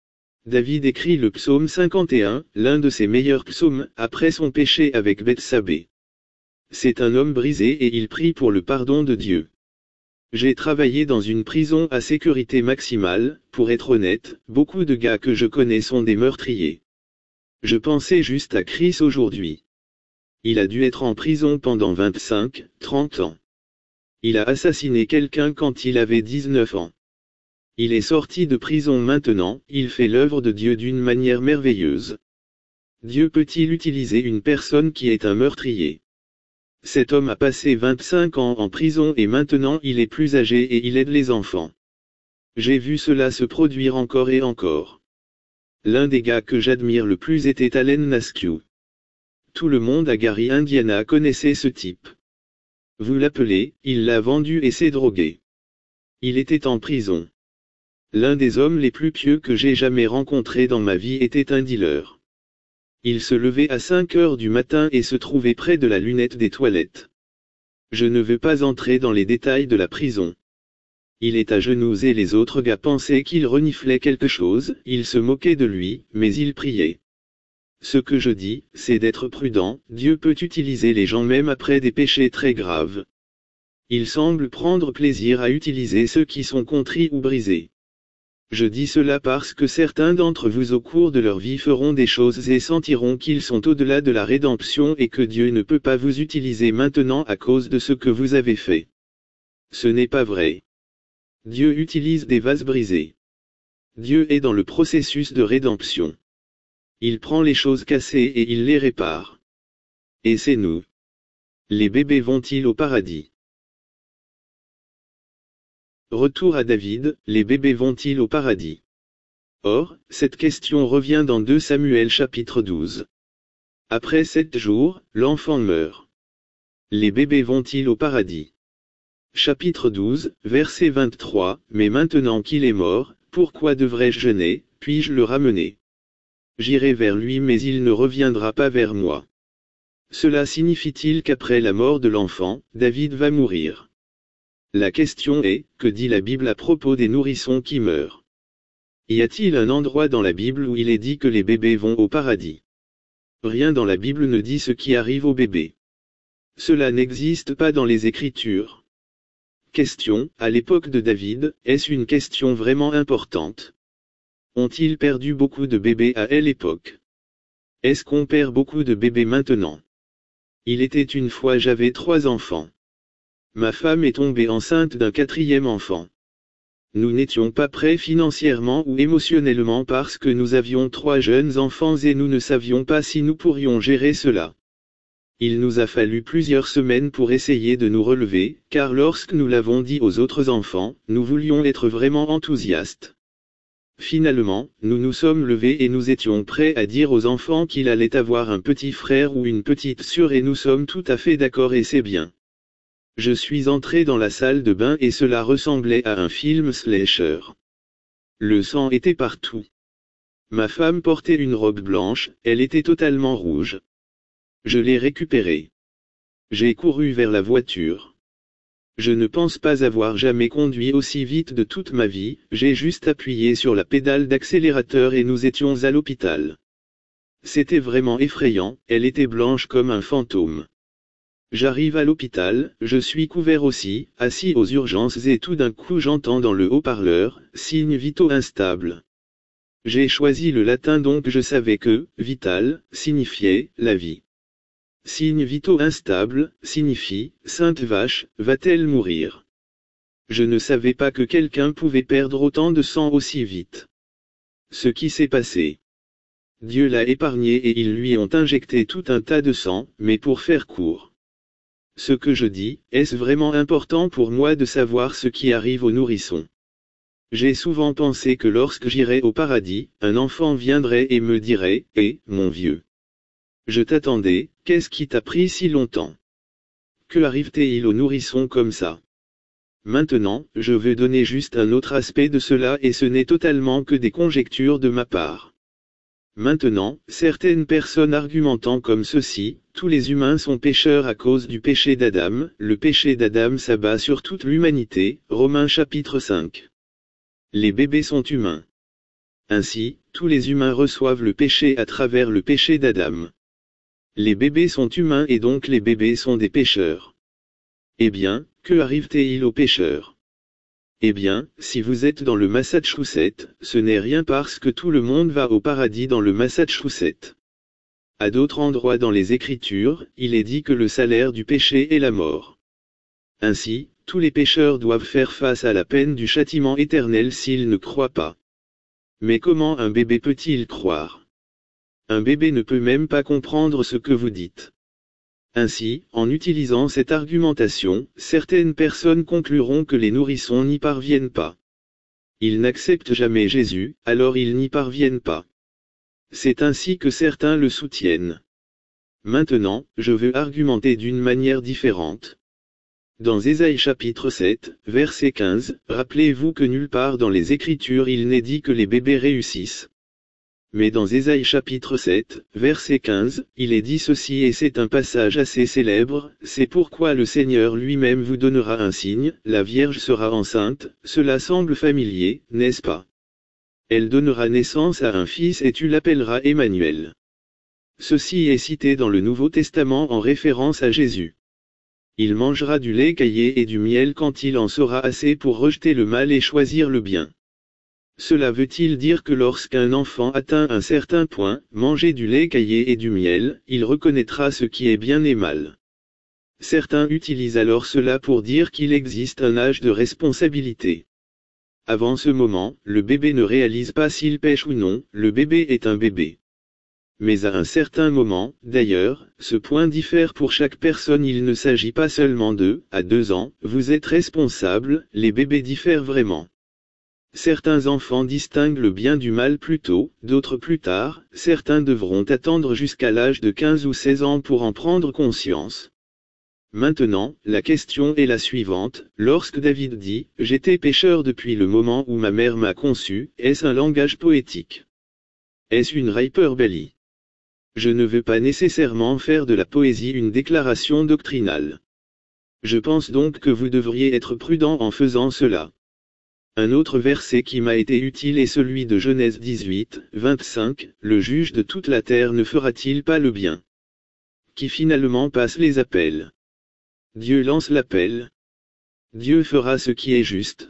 David écrit le psaume 51, l'un de ses meilleurs psaumes, après son péché avec Bethsabée. C'est un homme brisé et il prie pour le pardon de Dieu. J'ai travaillé dans une prison à sécurité maximale, pour être honnête, beaucoup de gars que je connais sont des meurtriers. Je pensais juste à Chris aujourd'hui. Il a dû être en prison pendant 25, 30 ans. Il a assassiné quelqu'un quand il avait 19 ans. Il est sorti de prison maintenant, il fait l'œuvre de Dieu d'une manière merveilleuse. Dieu peut-il utiliser une personne qui est un meurtrier? Cet homme a passé 25 ans en prison et maintenant il est plus âgé et il aide les enfants. J'ai vu cela se produire encore et encore. L'un des gars que j'admire le plus était Allen Naskew. Tout le monde à Gary, Indiana connaissait ce type. Vous l'appelez, il l'a vendu et s'est drogué. Il était en prison. L'un des hommes les plus pieux que j'ai jamais rencontrés dans ma vie était un dealer. Il se levait à 5 heures du matin et se trouvait près de la lunette des toilettes. Je ne veux pas entrer dans les détails de la prison. Il est à genoux et les autres gars pensaient qu'il reniflait quelque chose, ils se moquaient de lui, mais il priait. Ce que je dis, c'est d'être prudent, Dieu peut utiliser les gens même après des péchés très graves. Il semble prendre plaisir à utiliser ceux qui sont contrits ou brisés. Je dis cela parce que certains d'entre vous au cours de leur vie feront des choses et sentiront qu'ils sont au-delà de la rédemption et que Dieu ne peut pas vous utiliser maintenant à cause de ce que vous avez fait. Ce n'est pas vrai. Dieu utilise des vases brisés. Dieu est dans le processus de rédemption. Il prend les choses cassées et il les répare. Et c'est nous. Les bébés vont-ils au paradis? Retour à David, les bébés vont-ils au paradis? Or, cette question revient dans 2 Samuel chapitre 12. Après 7 jours, l'enfant meurt. Les bébés vont-ils au paradis? Chapitre 12, verset 23, mais maintenant qu'il est mort, pourquoi devrais-je jeûner, puis-je le ramener? J'irai vers lui mais il ne reviendra pas vers moi. Cela signifie-t-il qu'après la mort de l'enfant, David va mourir? La question est, que dit la Bible à propos des nourrissons qui meurent? Y a-t-il un endroit dans la Bible où il est dit que les bébés vont au paradis? Rien dans la Bible ne dit ce qui arrive aux bébés. Cela n'existe pas dans les Écritures. Question, à l'époque de David, est-ce une question vraiment importante? Ont-ils perdu beaucoup de bébés à l'époque? Est-ce qu'on perd beaucoup de bébés maintenant? Il était une fois j'avais 3 enfants. Ma femme est tombée enceinte d'un 4e enfant. Nous n'étions pas prêts financièrement ou émotionnellement parce que nous avions 3 jeunes enfants et nous ne savions pas si nous pourrions gérer cela. Il nous a fallu plusieurs semaines pour essayer de nous relever, car lorsque nous l'avons dit aux autres enfants, nous voulions être vraiment enthousiastes. Finalement, nous nous sommes levés et nous étions prêts à dire aux enfants qu'il allait avoir un petit frère ou une petite sœur et nous sommes tout à fait d'accord et c'est bien. Je suis entré dans la salle de bain et cela ressemblait à un film slasher. Le sang était partout. Ma femme portait une robe blanche, elle était totalement rouge. Je l'ai récupérée. J'ai couru vers la voiture. Je ne pense pas avoir jamais conduit aussi vite de toute ma vie, j'ai juste appuyé sur la pédale d'accélérateur et nous étions à l'hôpital. C'était vraiment effrayant, elle était blanche comme un fantôme. J'arrive à l'hôpital, je suis couvert aussi, assis aux urgences et tout d'un coup j'entends dans le haut-parleur, signe vitaux instable. J'ai choisi le latin donc je savais que, vital, signifiait, la vie. Signe vitaux instable, signifie, Sainte Vache, va-t-elle mourir? Je ne savais pas que quelqu'un pouvait perdre autant de sang aussi vite. Ce qui s'est passé. Dieu l'a épargné et ils lui ont injecté tout un tas de sang, mais pour faire court. Ce que je dis, est-ce vraiment important pour moi de savoir ce qui arrive aux nourrissons? J'ai souvent pensé que lorsque j'irais au paradis, un enfant viendrait et me dirait, « Eh, mon vieux. Je t'attendais, qu'est-ce qui t'a pris si longtemps? Que arrive-t-il aux nourrissons comme ça? » Maintenant, je veux donner juste un autre aspect de cela et ce n'est totalement que des conjectures de ma part. Maintenant, certaines personnes argumentant comme ceci, tous les humains sont pécheurs à cause du péché d'Adam, le péché d'Adam s'abat sur toute l'humanité, Romains chapitre 5. Les bébés sont humains. Ainsi, tous les humains reçoivent le péché à travers le péché d'Adam. Les bébés sont humains et donc les bébés sont des pécheurs. Eh bien, que arrive-t-il aux pécheurs? Eh bien, si vous êtes dans le Massachusetts, ce n'est rien parce que tout le monde va au paradis dans le Massachusetts. À d'autres endroits dans les Écritures, il est dit que le salaire du péché est la mort. Ainsi, tous les pécheurs doivent faire face à la peine du châtiment éternel s'ils ne croient pas. Mais comment un bébé peut-il croire? Un bébé ne peut même pas comprendre ce que vous dites. Ainsi, en utilisant cette argumentation, certaines personnes concluront que les nourrissons n'y parviennent pas. Ils n'acceptent jamais Jésus, alors ils n'y parviennent pas. C'est ainsi que certains le soutiennent. Maintenant, je veux argumenter d'une manière différente. Dans Ésaïe chapitre 7, verset 15, rappelez-vous que nulle part dans les Écritures il n'est dit que les bébés réussissent. Mais dans Ésaïe chapitre 7, verset 15, il est dit ceci et c'est un passage assez célèbre, c'est pourquoi le Seigneur lui-même vous donnera un signe, la Vierge sera enceinte, cela semble familier, n'est-ce pas? Elle donnera naissance à un fils et tu l'appelleras Emmanuel. Ceci est cité dans le Nouveau Testament en référence à Jésus. Il mangera du lait caillé et du miel quand il en saura assez pour rejeter le mal et choisir le bien. Cela veut-il dire que lorsqu'un enfant atteint un certain point, manger du lait caillé et du miel, il reconnaîtra ce qui est bien et mal? Certains utilisent alors cela pour dire qu'il existe un âge de responsabilité. Avant ce moment, le bébé ne réalise pas s'il pêche ou non, le bébé est un bébé. Mais à un certain moment, d'ailleurs, ce point diffère pour chaque personne, il ne s'agit pas seulement de, à 2 ans, vous êtes responsable, les bébés diffèrent vraiment. Certains enfants distinguent le bien du mal plus tôt, d'autres plus tard, certains devront attendre jusqu'à l'âge de 15 ou 16 ans pour en prendre conscience. Maintenant, la question est la suivante, lorsque David dit « J'étais pécheur depuis le moment où ma mère m'a conçu », est-ce un langage poétique? Est-ce une hyperbole? Je ne veux pas nécessairement faire de la poésie une déclaration doctrinale. Je pense donc que vous devriez être prudent en faisant cela. Un autre verset qui m'a été utile est celui de Genèse 18, 25, « Le juge de toute la terre ne fera-t-il pas le bien ?» Qui finalement passe les appels. Dieu lance l'appel. Dieu fera ce qui est juste.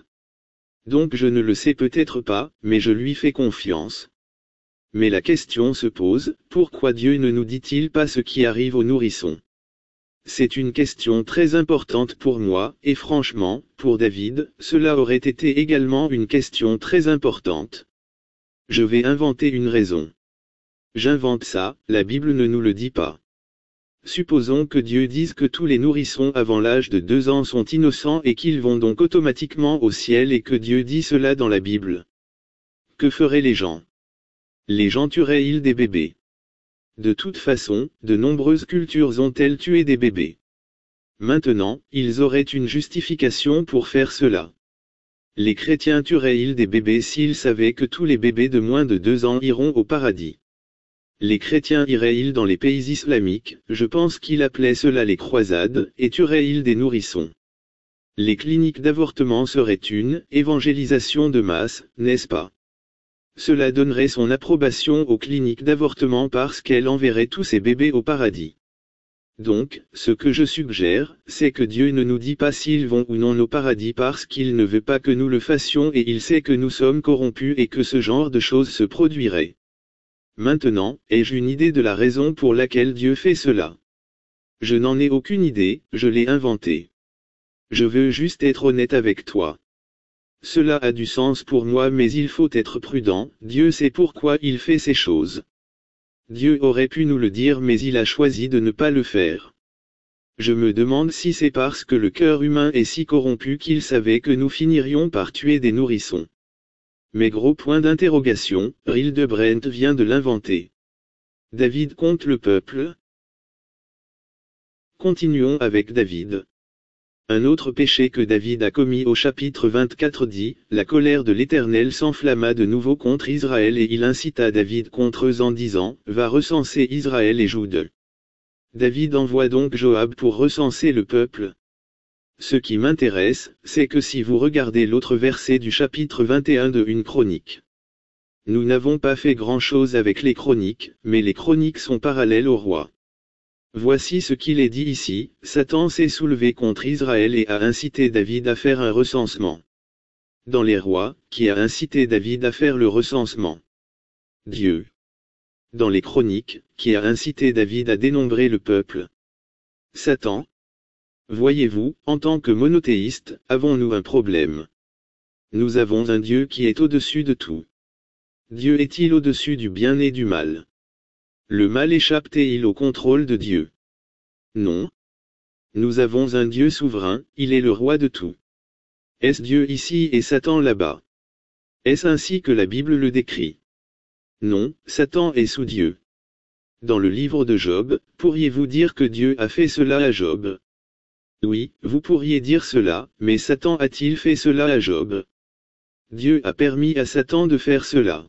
Donc je ne le sais peut-être pas, mais je lui fais confiance. Mais la question se pose, pourquoi Dieu ne nous dit-il pas ce qui arrive aux nourrissons? C'est une question très importante pour moi, et franchement, pour David, cela aurait été également une question très importante. Je vais inventer une raison. J'invente ça, la Bible ne nous le dit pas. Supposons que Dieu dise que tous les nourrissons avant l'âge de 2 ans sont innocents et qu'ils vont donc automatiquement au ciel et que Dieu dit cela dans la Bible. Que feraient les gens? Les gens tueraient-ils des bébés? De toute façon, de nombreuses cultures ont-elles tué des bébés? Maintenant, ils auraient une justification pour faire cela. Les chrétiens tueraient-ils des bébés s'ils savaient que tous les bébés de moins de 2 ans iront au paradis? Les chrétiens iraient-ils dans les pays islamiques, je pense qu'ils appelaient cela les croisades, et tueraient-ils des nourrissons? Les cliniques d'avortement seraient une évangélisation de masse, n'est-ce pas? Cela donnerait son approbation aux cliniques d'avortement parce qu'elles enverraient tous ces bébés au paradis. Donc, ce que je suggère, c'est que Dieu ne nous dit pas s'ils vont ou non au paradis parce qu'il ne veut pas que nous le fassions et il sait que nous sommes corrompus et que ce genre de choses se produirait. Maintenant, ai-je une idée de la raison pour laquelle Dieu fait cela? Je n'en ai aucune idée, je l'ai inventé. Je veux juste être honnête avec toi. Cela a du sens pour moi mais il faut être prudent, Dieu sait pourquoi il fait ces choses. Dieu aurait pu nous le dire mais il a choisi de ne pas le faire. Je me demande si c'est parce que le cœur humain est si corrompu qu'il savait que nous finirions par tuer des nourrissons. Mais gros point d'interrogation, Hildebrandt vient de l'inventer. David compte le peuple. Continuons avec David. Un autre péché que David a commis au chapitre 24 dit, « La colère de l'Éternel s'enflamma de nouveau contre Israël et il incita David contre eux en disant, va recenser Israël et Jude. » David envoie donc Joab pour recenser le peuple. Ce qui m'intéresse, c'est que si vous regardez l'autre verset du chapitre 21 de Une Chronique. Nous n'avons pas fait grand-chose avec les chroniques, mais les chroniques sont parallèles au roi. Voici ce qu'il est dit ici, Satan s'est soulevé contre Israël et a incité David à faire un recensement. Dans les rois, qui a incité David à faire le recensement? Dieu. Dans les chroniques, qui a incité David à dénombrer le peuple? Satan. Voyez-vous, en tant que monothéistes, avons-nous un problème? Nous avons un Dieu qui est au-dessus de tout. Dieu est-il au-dessus du bien et du mal? Le mal échappe-t-il au contrôle de Dieu? Non. Nous avons un Dieu souverain, il est le roi de tout. Est-ce Dieu ici et Satan là-bas? Est-ce ainsi que la Bible le décrit? Non, Satan est sous Dieu. Dans le livre de Job, pourriez-vous dire que Dieu a fait cela à Job? Oui, vous pourriez dire cela, mais Satan a-t-il fait cela à Job? Dieu a permis à Satan de faire cela.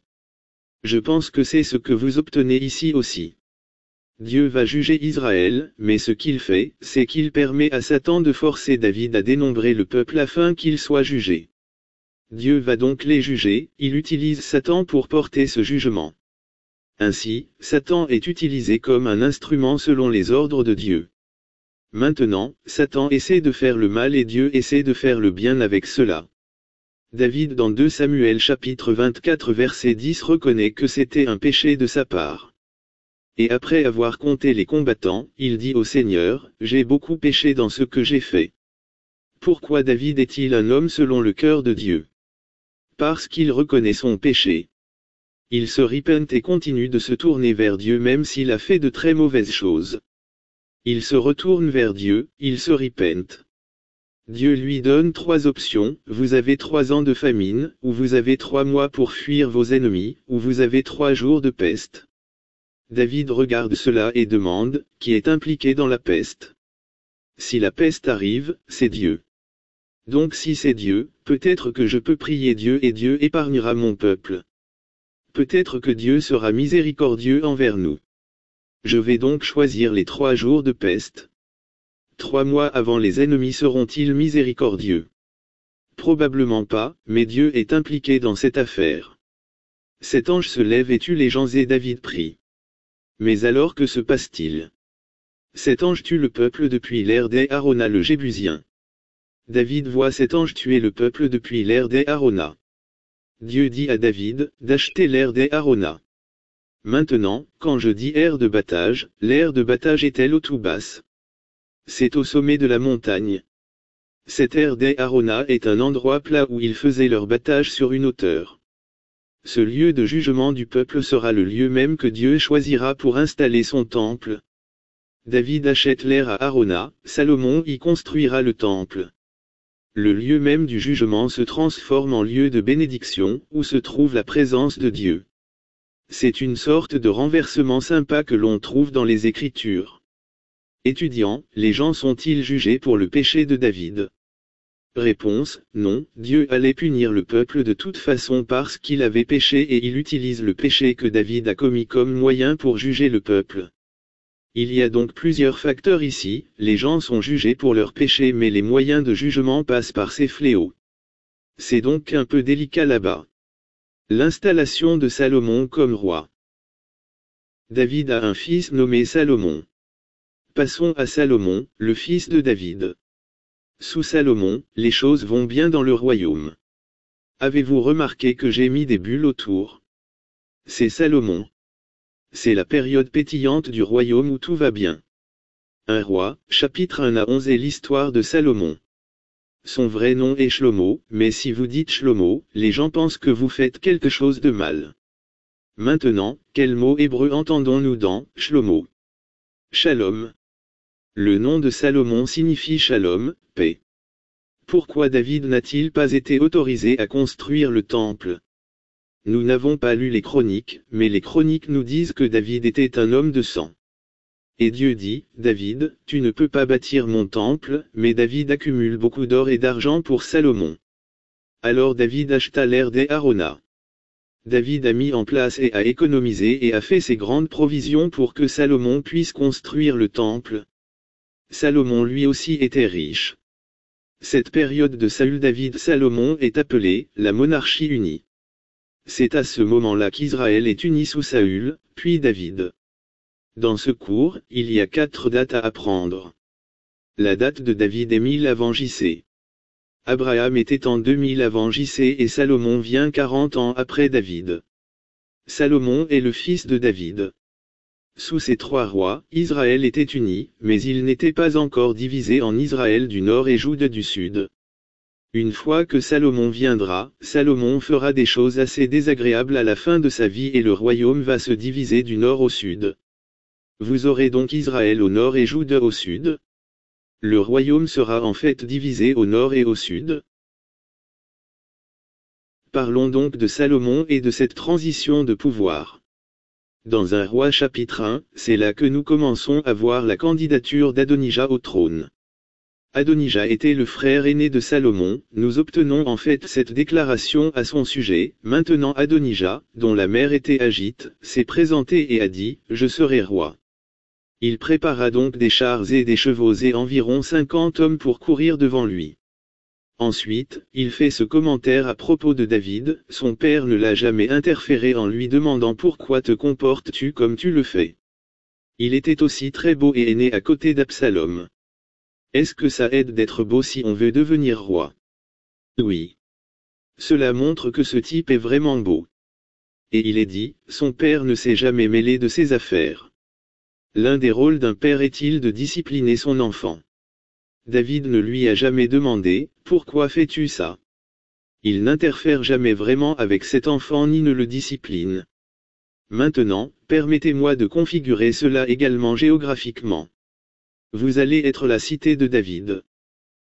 Je pense que c'est ce que vous obtenez ici aussi. Dieu va juger Israël, mais ce qu'il fait, c'est qu'il permet à Satan de forcer David à dénombrer le peuple afin qu'il soit jugé. Dieu va donc les juger, il utilise Satan pour porter ce jugement. Ainsi, Satan est utilisé comme un instrument selon les ordres de Dieu. Maintenant, Satan essaie de faire le mal et Dieu essaie de faire le bien avec cela. David dans 2 Samuel chapitre 24 verset 10 reconnaît que c'était un péché de sa part. Et après avoir compté les combattants, il dit au Seigneur, j'ai beaucoup péché dans ce que j'ai fait. Pourquoi David est-il un homme selon le cœur de Dieu? Parce qu'il reconnaît son péché. Il se repent et continue de se tourner vers Dieu même s'il a fait de très mauvaises choses. Il se retourne vers Dieu, il se repent. Dieu lui donne 3 options, vous avez 3 ans de famine, ou vous avez 3 mois pour fuir vos ennemis, ou vous avez 3 jours de peste. David regarde cela et demande, qui est impliqué dans la peste? Si la peste arrive, c'est Dieu. Donc si c'est Dieu, peut-être que je peux prier Dieu et Dieu épargnera mon peuple. Peut-être que Dieu sera miséricordieux envers nous. Je vais donc choisir les 3 jours de peste. 3 mois avant les ennemis seront-ils miséricordieux? Probablement pas, mais Dieu est impliqué dans cette affaire. Cet ange se lève et tue les gens et David prie. Mais alors que se passe-t-il? Cet ange tue le peuple depuis l'ère d'Arona le Jébusien. David voit cet ange tuer le peuple depuis l'ère d'Arona. Dieu dit à David d'acheter l'ère d'Arona. Maintenant, quand je dis aire de battage, l'aire de battage est-elle au tout basse? C'est au sommet de la montagne. Cette aire d'Arona est un endroit plat où ils faisaient leur battage sur une hauteur. Ce lieu de jugement du peuple sera le lieu même que Dieu choisira pour installer son temple. David achète l'aire à Arona, Salomon y construira le temple. Le lieu même du jugement se transforme en lieu de bénédiction, où se trouve la présence de Dieu. C'est une sorte de renversement sympa que l'on trouve dans les Écritures. Étudiant, les gens sont-ils jugés pour le péché de David? Réponse, non, Dieu allait punir le peuple de toute façon parce qu'il avait péché et il utilise le péché que David a commis comme moyen pour juger le peuple. Il y a donc plusieurs facteurs ici, les gens sont jugés pour leurs péchés mais les moyens de jugement passent par ces fléaux. C'est donc un peu délicat là-bas. L'installation de Salomon comme roi. David a un fils nommé Salomon. Passons à Salomon, le fils de David. Sous Salomon, les choses vont bien dans le royaume. Avez-vous remarqué que j'ai mis des bulles autour? C'est Salomon. C'est la période pétillante du royaume où tout va bien. Un roi, chapitre 1 à 11 est l'histoire de Salomon. Son vrai nom est Shlomo, mais si vous dites Shlomo, les gens pensent que vous faites quelque chose de mal. Maintenant, quel mot hébreu entendons-nous dans Shlomo? Shalom. Le nom de Salomon signifie Shalom, paix. Pourquoi David n'a-t-il pas été autorisé à construire le temple? Nous n'avons pas lu les chroniques, mais les chroniques nous disent que David était un homme de sang. Et Dieu dit, David, tu ne peux pas bâtir mon temple, mais David accumule beaucoup d'or et d'argent pour Salomon. Alors David acheta l'aire d'Arona. David a mis en place et a économisé et a fait ses grandes provisions pour que Salomon puisse construire le temple. Salomon lui aussi était riche. Cette période de Saül-David-Salomon est appelée la monarchie unie. C'est à ce moment-là qu'Israël est uni sous Saül, puis David. Dans ce cours, il y a 4 dates à apprendre. La date de David est 1000 avant J.C. Abraham était en 2000 avant J.C. et Salomon vient 40 ans après David. Salomon est le fils de David. Sous ces 3 rois, Israël était uni, mais il n'était pas encore divisé en Israël du nord et Juda du sud. Une fois que Salomon viendra, Salomon fera des choses assez désagréables à la fin de sa vie et le royaume va se diviser du nord au sud. Vous aurez donc Israël au nord et Juda au sud. Le royaume sera en fait divisé au nord et au sud. Parlons donc de Salomon et de cette transition de pouvoir. Dans un roi chapitre 1, c'est là que nous commençons à voir la candidature d'Adonija au trône. Adonija était le frère aîné de Salomon, nous obtenons en fait cette déclaration à son sujet. Maintenant Adonija, dont la mère était Agite, s'est présenté et a dit, je serai roi. Il prépara donc des chars et des chevaux et environ 50 hommes pour courir devant lui. Ensuite, il fait ce commentaire à propos de David, son père ne l'a jamais interféré en lui demandant pourquoi te comportes-tu comme tu le fais. Il était aussi très beau et est né à côté d'Absalom. Est-ce que ça aide d'être beau si on veut devenir roi? Oui. Cela montre que ce type est vraiment beau. Et il est dit, son père ne s'est jamais mêlé de ses affaires. L'un des rôles d'un père est-il de discipliner son enfant. David ne lui a jamais demandé, pourquoi fais-tu ça? Il n'interfère jamais vraiment avec cet enfant ni ne le discipline. Maintenant, permettez-moi de configurer cela également géographiquement. Vous allez être la cité de David.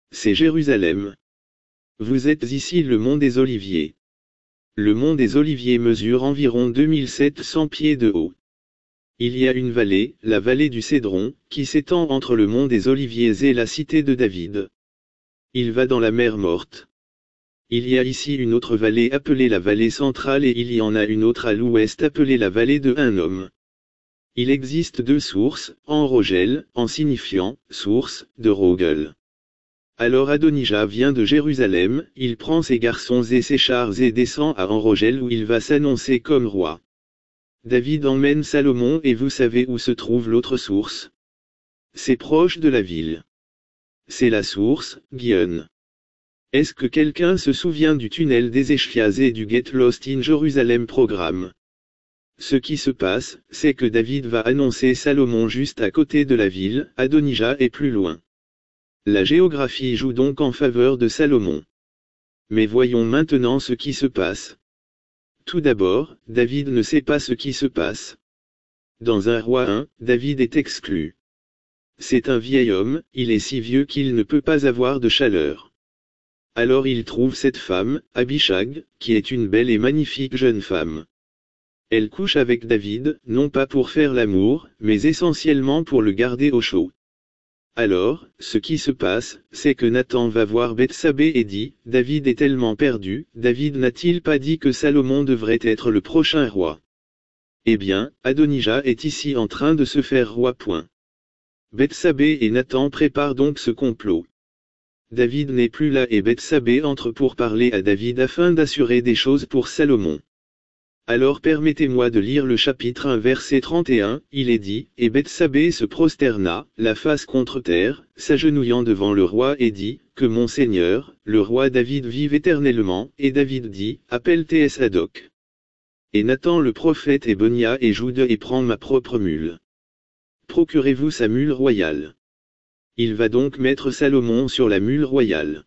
C'est Jérusalem. Vous êtes ici le mont des Oliviers. Le mont des Oliviers mesure environ 2700 pieds de haut. Il y a une vallée, la vallée du Cédron, qui s'étend entre le mont des Oliviers et la cité de David. Il va dans la mer Morte. Il y a ici une autre vallée appelée la vallée centrale et il y en a une autre à l'ouest appelée la vallée de Hinnom. Il existe deux sources, en Rogel, en signifiant « source » de Rogel. Alors Adonijah vient de Jérusalem, il prend ses garçons et ses chars et descend à Enrogel où il va s'annoncer comme roi. David emmène Salomon et vous savez où se trouve l'autre source? C'est proche de la ville. C'est la source, Gihon. Est-ce que quelqu'un se souvient du tunnel des Échfias et du Get Lost in Jerusalem programme? Ce qui se passe, c'est que David va annoncer Salomon juste à côté de la ville, Adonijah est plus loin. La géographie joue donc en faveur de Salomon. Mais voyons maintenant ce qui se passe. Tout d'abord, David ne sait pas ce qui se passe. Dans un roi 1, David est exclu. C'est un vieil homme, il est si vieux qu'il ne peut pas avoir de chaleur. Alors il trouve cette femme, Abishag, qui est une belle et magnifique jeune femme. Elle couche avec David, non pas pour faire l'amour, mais essentiellement pour le garder au chaud. Alors, ce qui se passe, c'est que Nathan va voir Bethsabée et dit, « David est tellement perdu, David n'a-t-il pas dit que Salomon devrait être le prochain roi? » Eh bien, Adonijah est ici en train de se faire roi. Bethsabée et Nathan préparent donc ce complot. David n'est plus là et Bethsabée entre pour parler à David afin d'assurer des choses pour Salomon. Alors permettez-moi de lire le chapitre 1 verset 31, il est dit, « Et Bethsabée se prosterna, la face contre terre, s'agenouillant devant le roi et dit, « Que mon Seigneur, le roi David vive éternellement, et David dit, « Appelle Ts Hadok. Et Nathan le prophète et Bonia et Jude et prend ma propre mule. Procurez-vous sa mule royale. » Il va donc mettre Salomon sur la mule royale.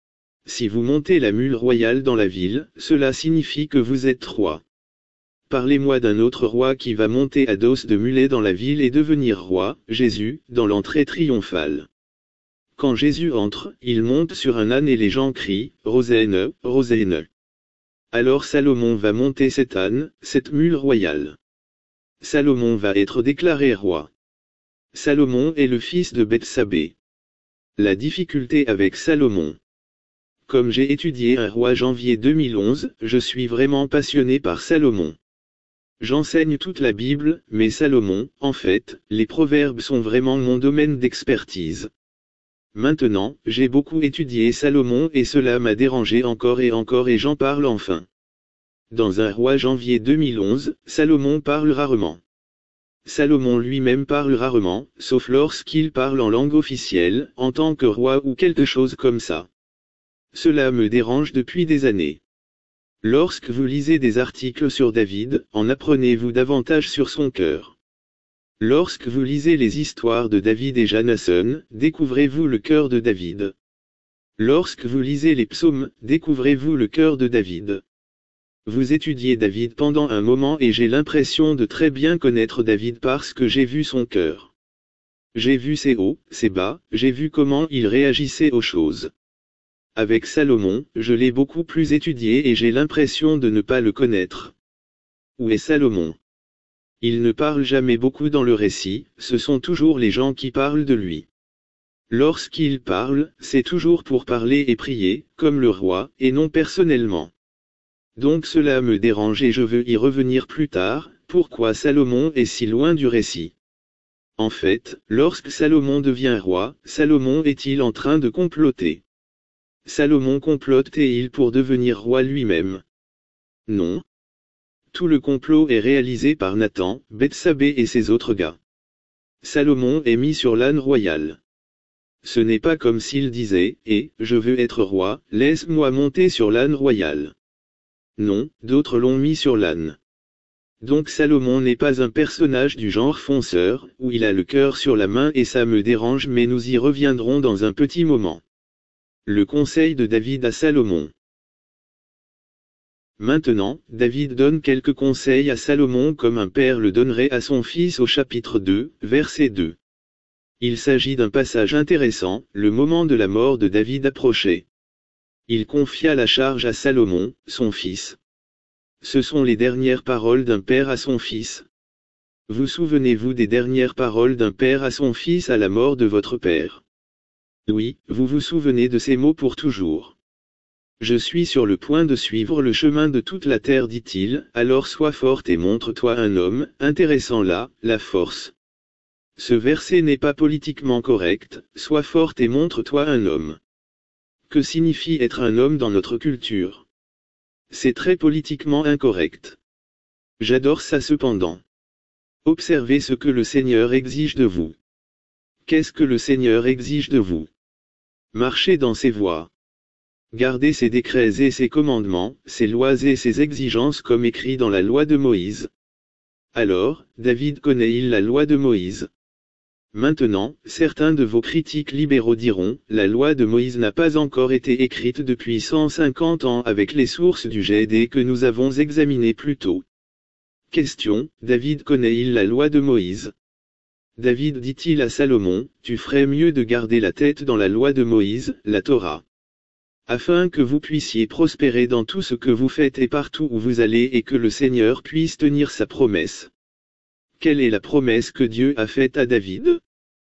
Si vous montez la mule royale dans la ville, cela signifie que vous êtes roi. Parlez-moi d'un autre roi qui va monter à dos de mulet dans la ville et devenir roi, Jésus, dans l'entrée triomphale. Quand Jésus entre, il monte sur un âne et les gens crient, « Rosaine, Rosaine ». Alors Salomon va monter cet âne, cette mule royale. Salomon va être déclaré roi. Salomon est le fils de Bethsabée. La difficulté avec Salomon. Comme j'ai étudié un roi janvier 2011, je suis vraiment passionné par Salomon. J'enseigne toute la Bible, mais Salomon, en fait, les proverbes sont vraiment mon domaine d'expertise. Maintenant, j'ai beaucoup étudié Salomon et cela m'a dérangé encore et j'en parle enfin. Dans un roi janvier 2011, Salomon parle rarement. Salomon lui-même parle rarement, sauf lorsqu'il parle en langue officielle, en tant que roi ou quelque chose comme ça. Cela me dérange depuis des années. Lorsque vous lisez des articles sur David, en apprenez-vous davantage sur son cœur. Lorsque vous lisez les histoires de David et Jonathan, découvrez-vous le cœur de David. Lorsque vous lisez les psaumes, découvrez-vous le cœur de David. Vous étudiez David pendant un moment et j'ai l'impression de très bien connaître David parce que j'ai vu son cœur. J'ai vu ses hauts, ses bas, j'ai vu comment il réagissait aux choses. Avec Salomon, je l'ai beaucoup plus étudié et j'ai l'impression de ne pas le connaître. Où est Salomon? Il ne parle jamais beaucoup dans le récit, ce sont toujours les gens qui parlent de lui. Lorsqu'il parle, c'est toujours pour parler et prier, comme le roi, et non personnellement. Donc cela me dérange et je veux y revenir plus tard, pourquoi Salomon est si loin du récit. En fait, lorsque Salomon devient roi, Salomon est-il en train de comploter? Salomon complote-t-il pour devenir roi lui-même? Non. Tout le complot est réalisé par Nathan, Bethsabée et ses autres gars. Salomon est mis sur l'âne royal. Ce n'est pas comme s'il disait, « Eh, je veux être roi, laisse-moi monter sur l'âne royal. » Non, d'autres l'ont mis sur l'âne. Donc Salomon n'est pas un personnage du genre fonceur, où il a le cœur sur la main et ça me dérange mais nous y reviendrons dans un petit moment. Le conseil de David à Salomon. Maintenant, David donne quelques conseils à Salomon comme un père le donnerait à son fils au chapitre 2, verset 2. Il s'agit d'un passage intéressant, le moment de la mort de David approchait. Il confia la charge à Salomon, son fils. Ce sont les dernières paroles d'un père à son fils. Vous souvenez-vous des dernières paroles d'un père à son fils à la mort de votre père? Oui, vous vous souvenez de ces mots pour toujours. Je suis sur le point de suivre le chemin de toute la terre, dit-il, alors sois forte et montre-toi un homme, intéressant là, la force. Ce verset n'est pas politiquement correct, sois forte et montre-toi un homme. Que signifie être un homme dans notre culture? C'est très politiquement incorrect. J'adore ça cependant. Observez ce que le Seigneur exige de vous. Qu'est-ce que le Seigneur exige de vous? Marchez dans ses voies. Gardez ses décrets et ses commandements, ses lois et ses exigences comme écrit dans la loi de Moïse. Alors, David connaît-il la loi de Moïse? Maintenant, certains de vos critiques libéraux diront, la loi de Moïse n'a pas encore été écrite depuis 150 ans avec les sources du GED que nous avons examinées plus tôt. Question, David connaît-il la loi de Moïse? David dit-il à Salomon, tu ferais mieux de garder la tête dans la loi de Moïse, la Torah. Afin que vous puissiez prospérer dans tout ce que vous faites et partout où vous allez et que le Seigneur puisse tenir sa promesse. Quelle est la promesse que Dieu a faite à David?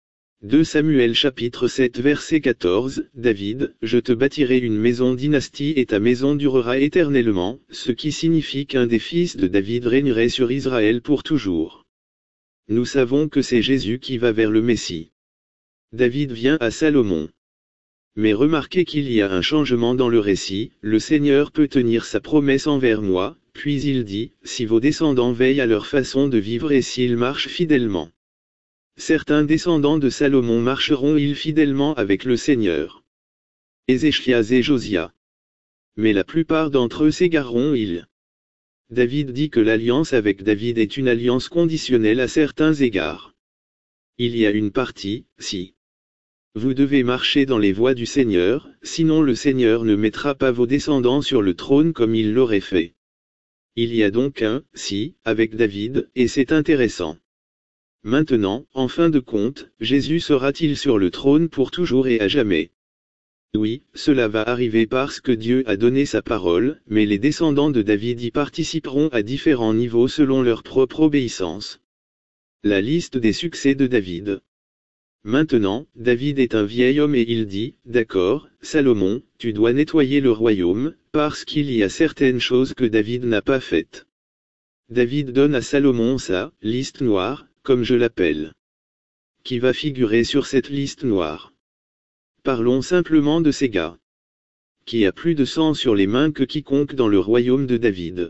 2 Samuel chapitre 7 verset 14, David, je te bâtirai une maison dynastie et ta maison durera éternellement, ce qui signifie qu'un des fils de David régnerait sur Israël pour toujours. Nous savons que c'est Jésus qui va vers le Messie. David vient à Salomon. Mais remarquez qu'il y a un changement dans le récit, le Seigneur peut tenir sa promesse envers moi, puis il dit, si vos descendants veillent à leur façon de vivre et s'ils marchent fidèlement. Certains descendants de Salomon marcheront-ils fidèlement avec le Seigneur? Ézéchias et Josia. Mais la plupart d'entre eux s'égareront-ils? David dit que l'alliance avec David est une alliance conditionnelle à certains égards. Il y a une partie, si. Vous devez marcher dans les voies du Seigneur, sinon le Seigneur ne mettra pas vos descendants sur le trône comme il l'aurait fait. Il y a donc un, si, avec David, et c'est intéressant. Maintenant, en fin de compte, Jésus sera-t-il sur le trône pour toujours et à jamais? Oui, cela va arriver parce que Dieu a donné sa parole, mais les descendants de David y participeront à différents niveaux selon leur propre obéissance. La liste des succès de David. Maintenant, David est un vieil homme et il dit, d'accord, Salomon, tu dois nettoyer le royaume, parce qu'il y a certaines choses que David n'a pas faites. David donne à Salomon sa liste noire, comme je l'appelle. Qui va figurer sur cette liste noire? Parlons simplement de ces gars. Qui a plus de sang sur les mains que quiconque dans le royaume de David?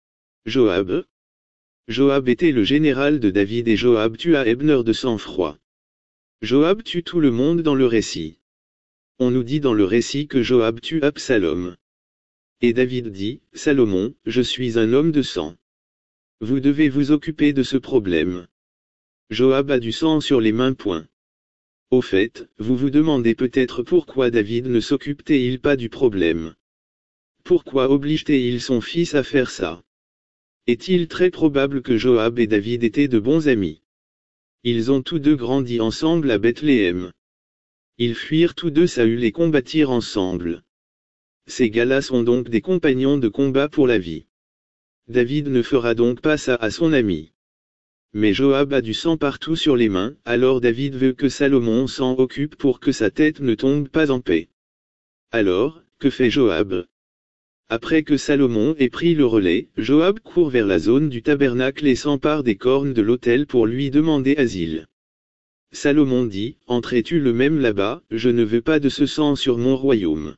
Joab. Joab était le général de David et Joab tua Abner de sang-froid. Joab tue tout le monde dans le récit. On nous dit dans le récit que Joab tue Absalom. Et David dit, Salomon, je suis un homme de sang. Vous devez vous occuper de ce problème. Joab a du sang sur les mains. Point. Au fait, vous vous demandez peut-être pourquoi David ne s'occupe-t-il pas du problème. Pourquoi oblige-t-il son fils à faire ça? Est-il très probable que Joab et David étaient de bons amis? Ils ont tous deux grandi ensemble à Bethléem. Ils fuirent tous deux Saül et combattirent ensemble. Ces gars-là sont donc des compagnons de combat pour la vie. David ne fera donc pas ça à son ami. Mais Joab a du sang partout sur les mains, alors David veut que Salomon s'en occupe pour que sa tête ne tombe pas en paix. Alors, que fait Joab? Après que Salomon ait pris le relais, Joab court vers la zone du tabernacle et s'empare des cornes de l'autel pour lui demander asile. Salomon dit, entrais-tu le même là-bas, je ne veux pas de ce sang sur mon royaume.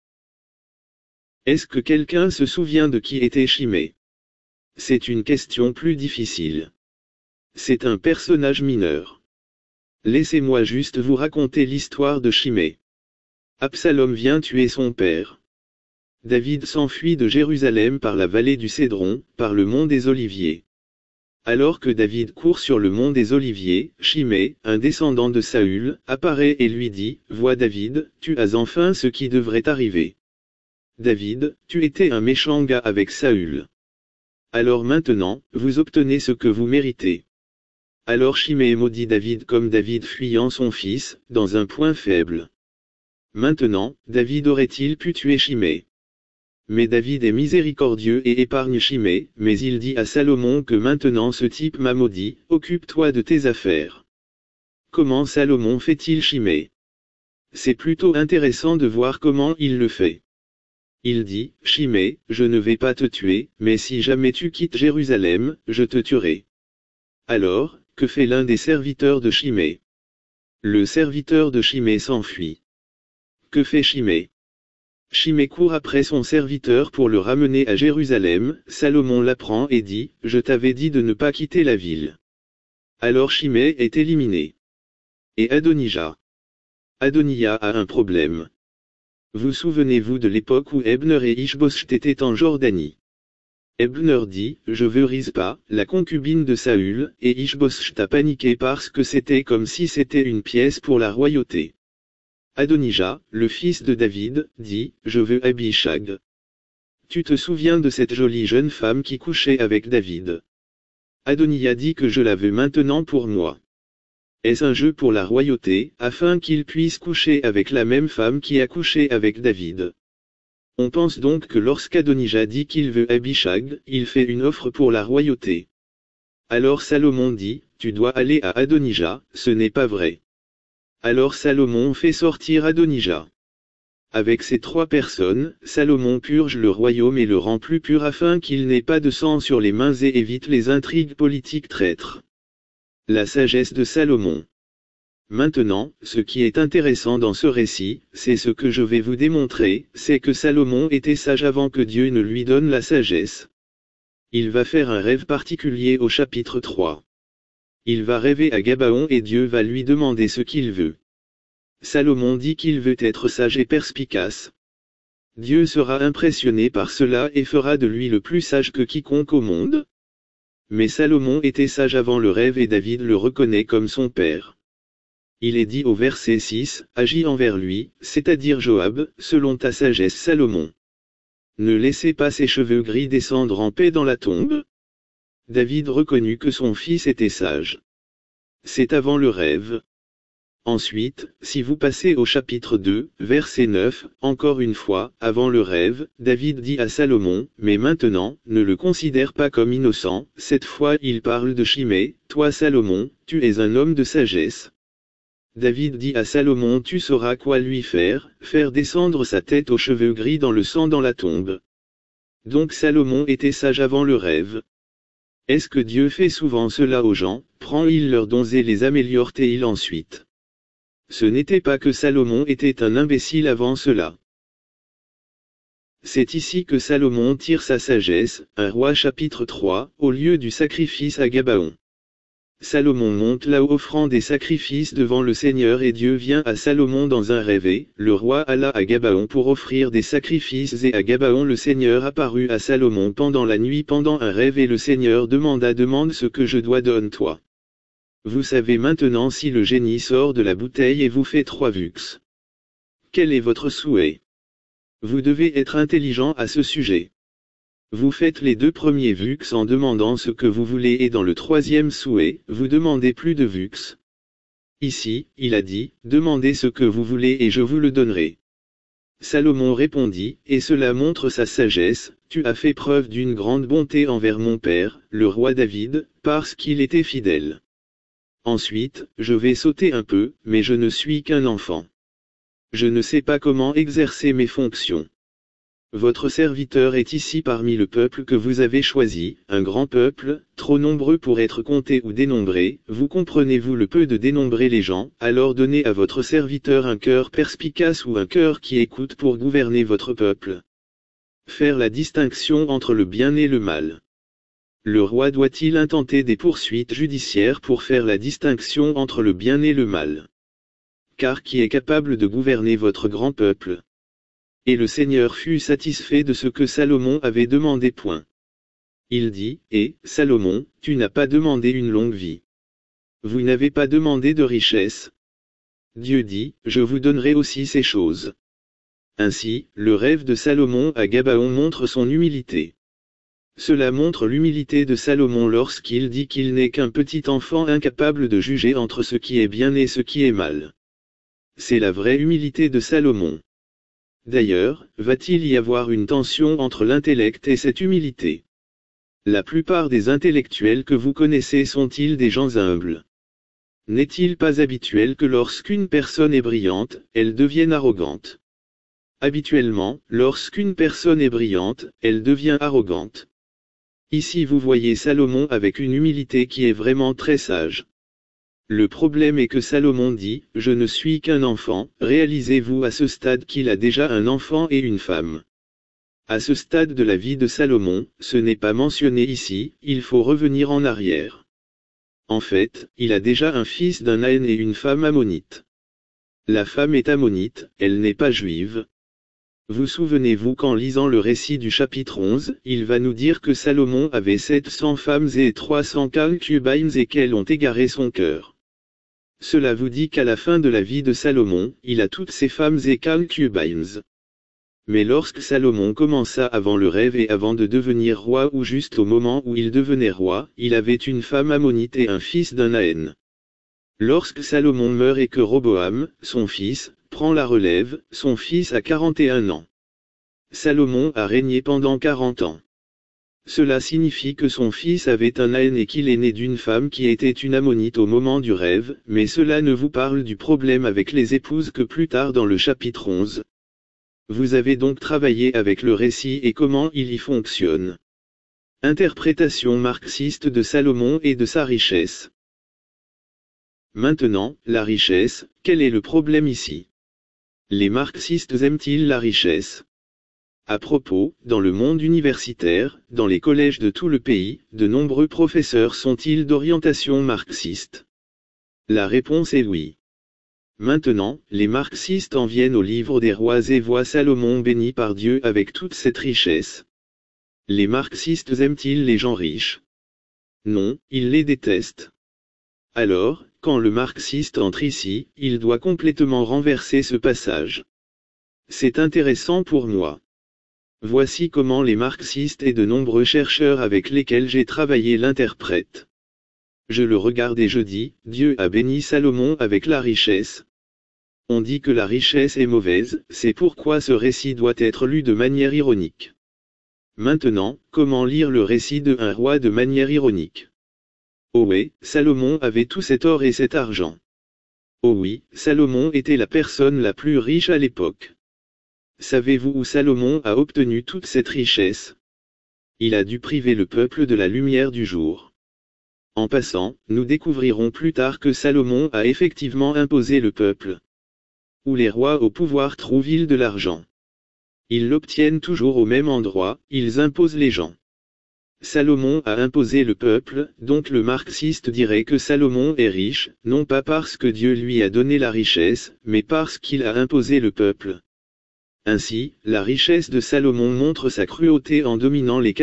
Est-ce que quelqu'un se souvient de qui était Shimée? C'est une question plus difficile. C'est un personnage mineur. Laissez-moi juste vous raconter l'histoire de Shimée. Absalom vient tuer son père. David s'enfuit de Jérusalem par la vallée du Cédron, par le mont des Oliviers. Alors que David court sur le mont des Oliviers, Shimée, un descendant de Saül, apparaît et lui dit, « Vois David, tu as enfin ce qui devrait arriver. David, tu étais un méchant gars avec Saül. Alors maintenant, vous obtenez ce que vous méritez. Alors Shimée maudit David comme David fuyant son fils, dans un point faible. Maintenant, David aurait-il pu tuer Shimée? Mais David est miséricordieux et épargne Shimée, mais il dit à Salomon que maintenant ce type m'a maudit, occupe-toi de tes affaires. Comment Salomon fait-il Shimée? C'est plutôt intéressant de voir comment il le fait. Il dit, Shimée, je ne vais pas te tuer, mais si jamais tu quittes Jérusalem, je te tuerai. Alors, que fait l'un des serviteurs de Shimée? Le serviteur de Shimée s'enfuit. Que fait Shimée? Shimée court après son serviteur pour le ramener à Jérusalem. Salomon l'apprend et dit, je t'avais dit de ne pas quitter la ville. Alors Shimée est éliminé. Et Adonijah. Adonijah a un problème. Vous souvenez-vous de l'époque où Ebner et Ishbosheth étaient en Jordanie? Ebner dit, je veux Rizpa, la concubine de Saül, et Ishbosheth a paniqué parce que c'était comme si c'était une pièce pour la royauté. Adonijah, le fils de David, dit, je veux Abishag. Tu te souviens de cette jolie jeune femme qui couchait avec David? Adonijah dit que je la veux maintenant pour moi. Est-ce un jeu pour la royauté, afin qu'il puisse coucher avec la même femme qui a couché avec David? On pense donc que lorsqu'Adonijah dit qu'il veut Abishag, il fait une offre pour la royauté. Alors Salomon dit, tu dois aller à Adonijah, ce n'est pas vrai. Alors Salomon fait sortir Adonijah. Avec ces trois personnes, Salomon purge le royaume et le rend plus pur afin qu'il n'ait pas de sang sur les mains et évite les intrigues politiques traîtres. La sagesse de Salomon. Maintenant, ce qui est intéressant dans ce récit, c'est ce que je vais vous démontrer, c'est que Salomon était sage avant que Dieu ne lui donne la sagesse. Il va faire un rêve particulier au chapitre 3. Il va rêver à Gabaon et Dieu va lui demander ce qu'il veut. Salomon dit qu'il veut être sage et perspicace. Dieu sera impressionné par cela et fera de lui le plus sage que quiconque au monde. Mais Salomon était sage avant le rêve et David le reconnaît comme son père. Il est dit au verset 6, agis envers lui, c'est-à-dire Joab, selon ta sagesse Salomon. Ne laissez pas ses cheveux gris descendre en paix dans la tombe. David reconnut que son fils était sage. C'est avant le rêve. Ensuite, si vous passez au chapitre 2, verset 9, encore une fois, avant le rêve, David dit à Salomon, mais maintenant, ne le considère pas comme innocent, cette fois il parle de Shimée, toi Salomon, tu es un homme de sagesse. David dit à Salomon tu sauras quoi lui faire descendre sa tête aux cheveux gris dans le sang dans la tombe. Donc Salomon était sage avant le rêve. Est-ce que Dieu fait souvent cela aux gens, prend-il leurs dons et les améliore-t-il ensuite? Ce n'était pas que Salomon était un imbécile avant cela. C'est ici que Salomon tire sa sagesse, 1 Roi chapitre 3, au lieu du sacrifice à Gabaon. Salomon monte là offrant des sacrifices devant le Seigneur et Dieu vient à Salomon dans un rêve et, le roi alla à Gabaon pour offrir des sacrifices et à Gabaon le Seigneur apparut à Salomon pendant la nuit pendant un rêve et le Seigneur demande ce que je dois donne-toi. Vous savez maintenant si le génie sort de la bouteille et vous fait 3 vux. Quel est votre souhait? Vous devez être intelligent à ce sujet. Vous faites les 2 premiers vux en demandant ce que vous voulez et dans le 3e souhait, vous demandez plus de vux. Ici, il a dit, demandez ce que vous voulez et je vous le donnerai. Salomon répondit, et cela montre sa sagesse, tu as fait preuve d'une grande bonté envers mon père, le roi David, parce qu'il était fidèle. Ensuite, je vais sauter un peu, mais je ne suis qu'un enfant. Je ne sais pas comment exercer mes fonctions. Votre serviteur est ici parmi le peuple que vous avez choisi, un grand peuple, trop nombreux pour être compté ou dénombré, vous comprenez-vous le peu de dénombrer les gens, alors donnez à votre serviteur un cœur perspicace ou un cœur qui écoute pour gouverner votre peuple. Faire la distinction entre le bien et le mal. Le roi doit-il intenter des poursuites judiciaires pour faire la distinction entre le bien et le mal? Car qui est capable de gouverner votre grand peuple? Et le Seigneur fut satisfait de ce que Salomon avait demandé. Il dit, Salomon, tu n'as pas demandé une longue vie. Vous n'avez pas demandé de richesse. Dieu dit, je vous donnerai aussi ces choses. Ainsi, le rêve de Salomon à Gabaon montre son humilité. Cela montre l'humilité de Salomon lorsqu'il dit qu'il n'est qu'un petit enfant incapable de juger entre ce qui est bien et ce qui est mal. C'est la vraie humilité de Salomon. D'ailleurs, va-t-il y avoir une tension entre l'intellect et cette humilité? La plupart des intellectuels que vous connaissez sont-ils des gens humbles? N'est-il pas habituel que lorsqu'une personne est brillante, elle devienne arrogante? Habituellement, lorsqu'une personne est brillante, elle devient arrogante. Ici vous voyez Salomon avec une humilité qui est vraiment très sage. Le problème est que Salomon dit, « Je ne suis qu'un enfant », réalisez-vous à ce stade qu'il a déjà un enfant et une femme. À ce stade de la vie de Salomon, ce n'est pas mentionné ici, il faut revenir en arrière. En fait, il a déjà un fils d'un Naën et une femme ammonite. La femme est ammonite, elle n'est pas juive. Vous souvenez-vous qu'en lisant le récit du chapitre 11, il va nous dire que Salomon avait 700 femmes et 300 concubines et qu'elles ont égaré son cœur. Cela vous dit qu'à la fin de la vie de Salomon, il a toutes ces femmes et concubines. Mais lorsque Salomon commença avant le rêve et avant de devenir roi ou juste au moment où il devenait roi, il avait une femme ammonite et un fils d'un Naën. Lorsque Salomon meurt et que Roboam, son fils, prend la relève, son fils a 41 ans. Salomon a régné pendant 40 ans. Cela signifie que son fils avait un Naën et qu'il est né d'une femme qui était une ammonite au moment du rêve, mais cela ne vous parle du problème avec les épouses que plus tard dans le chapitre 11. Vous avez donc travaillé avec le récit et comment il y fonctionne. Interprétation marxiste de Salomon et de sa richesse. Maintenant, la richesse, quel est le problème ici? Les marxistes aiment-ils la richesse? À propos, dans le monde universitaire, dans les collèges de tout le pays, de nombreux professeurs sont-ils d'orientation marxiste? La réponse est oui. Maintenant, les marxistes en viennent au livre des rois et voient Salomon béni par Dieu avec toute cette richesse. Les marxistes aiment-ils les gens riches? Non, ils les détestent. Alors, quand le marxiste entre ici, il doit complètement renverser ce passage. C'est intéressant pour moi. Voici comment les marxistes et de nombreux chercheurs avec lesquels j'ai travaillé l'interprètent. Je le regarde et je dis, Dieu a béni Salomon avec la richesse. On dit que la richesse est mauvaise, c'est pourquoi ce récit doit être lu de manière ironique. Maintenant, comment lire le récit de un roi de manière ironique? Oh oui, Salomon avait tout cet or et cet argent. Oh oui, Salomon était la personne la plus riche à l'époque. Savez-vous où Salomon a obtenu toute cette richesse? Il a dû priver le peuple de la lumière du jour. En passant, nous découvrirons plus tard que Salomon a effectivement imposé le peuple. Où les rois au pouvoir trouvent-ils de l'argent? Ils l'obtiennent toujours au même endroit, ils imposent les gens. Salomon a imposé le peuple, donc le marxiste dirait que Salomon est riche, non pas parce que Dieu lui a donné la richesse, mais parce qu'il a imposé le peuple. Ainsi, la richesse de Salomon montre sa cruauté en dominant les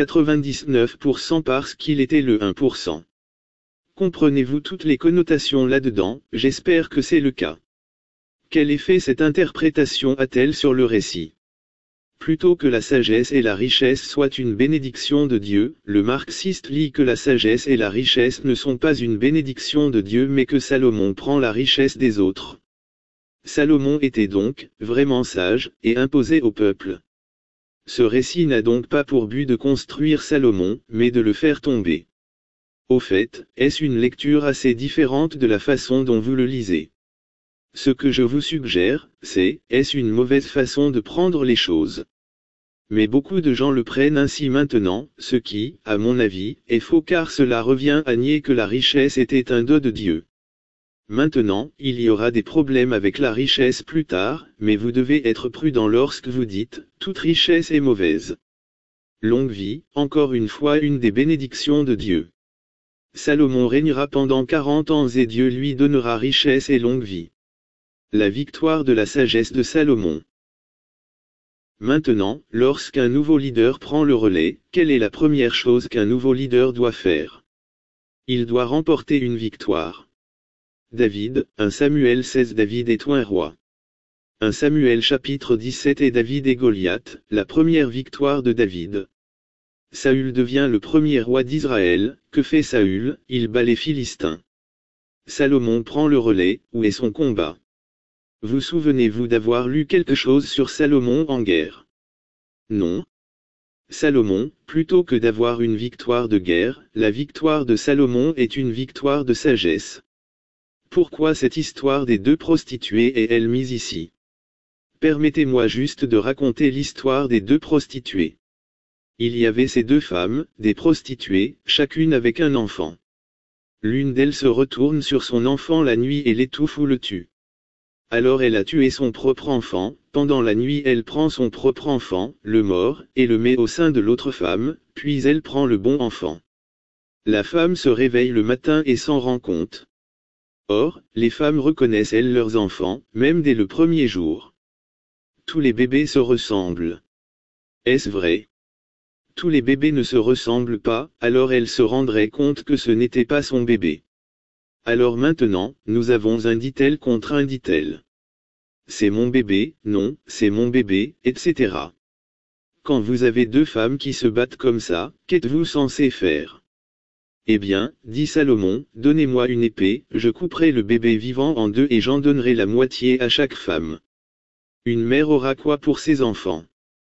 99% parce qu'il était le 1%. Comprenez-vous toutes les connotations là-dedans? J'espère que c'est le cas. Quel effet cette interprétation a-t-elle sur le récit? Plutôt que la sagesse et la richesse soient une bénédiction de Dieu, le marxiste lit que la sagesse et la richesse ne sont pas une bénédiction de Dieu mais que Salomon prend la richesse des autres. Salomon était donc, vraiment sage, et imposé au peuple. Ce récit n'a donc pas pour but de construire Salomon, mais de le faire tomber. Au fait, est-ce une lecture assez différente de la façon dont vous le lisez? Ce que je vous suggère, c'est, est-ce une mauvaise façon de prendre les choses? Mais beaucoup de gens le prennent ainsi maintenant, ce qui, à mon avis, est faux car cela revient à nier que la richesse était un don de Dieu. Maintenant, il y aura des problèmes avec la richesse plus tard, mais vous devez être prudent lorsque vous dites, toute richesse est mauvaise. Longue vie, encore une fois une des bénédictions de Dieu. Salomon régnera pendant 40 ans et Dieu lui donnera richesse et longue vie. La victoire de la sagesse de Salomon. Maintenant, lorsqu'un nouveau leader prend le relais, quelle est la première chose qu'un nouveau leader doit faire? Il doit remporter une victoire. David, 1 Samuel 16. David est un roi. 1 Samuel chapitre 17 et David et Goliath, la première victoire de David. Saül devient le premier roi d'Israël. Que fait Saül? Il bat les Philistins. Salomon prend le relais. Où est son combat? Vous souvenez-vous d'avoir lu quelque chose sur Salomon en guerre? Non. Salomon, plutôt que d'avoir une victoire de guerre, la victoire de Salomon est une victoire de sagesse. Pourquoi cette histoire des deux prostituées est-elle mise ici? Permettez-moi juste de raconter l'histoire des deux prostituées. Il y avait ces deux femmes, des prostituées, chacune avec un enfant. L'une d'elles se retourne sur son enfant la nuit et l'étouffe ou le tue. Alors elle a tué son propre enfant. Pendant la nuit elle prend son propre enfant, le mord, et le met au sein de l'autre femme, puis elle prend le bon enfant. La femme se réveille le matin et s'en rend compte. Or, les femmes reconnaissent elles leurs enfants, même dès le premier jour. Tous les bébés se ressemblent. Est-ce vrai? Tous les bébés ne se ressemblent pas, alors elle se rendrait compte que ce n'était pas son bébé. Alors maintenant, nous avons un dit-elle contre un dit-elle. C'est mon bébé, non, c'est mon bébé, etc. Quand vous avez deux femmes qui se battent comme ça, qu'êtes-vous censé faire? Eh bien, dit Salomon, donnez-moi une épée, je couperai le bébé vivant en deux et j'en donnerai la moitié à chaque femme. Une mère aura quoi pour ses enfants?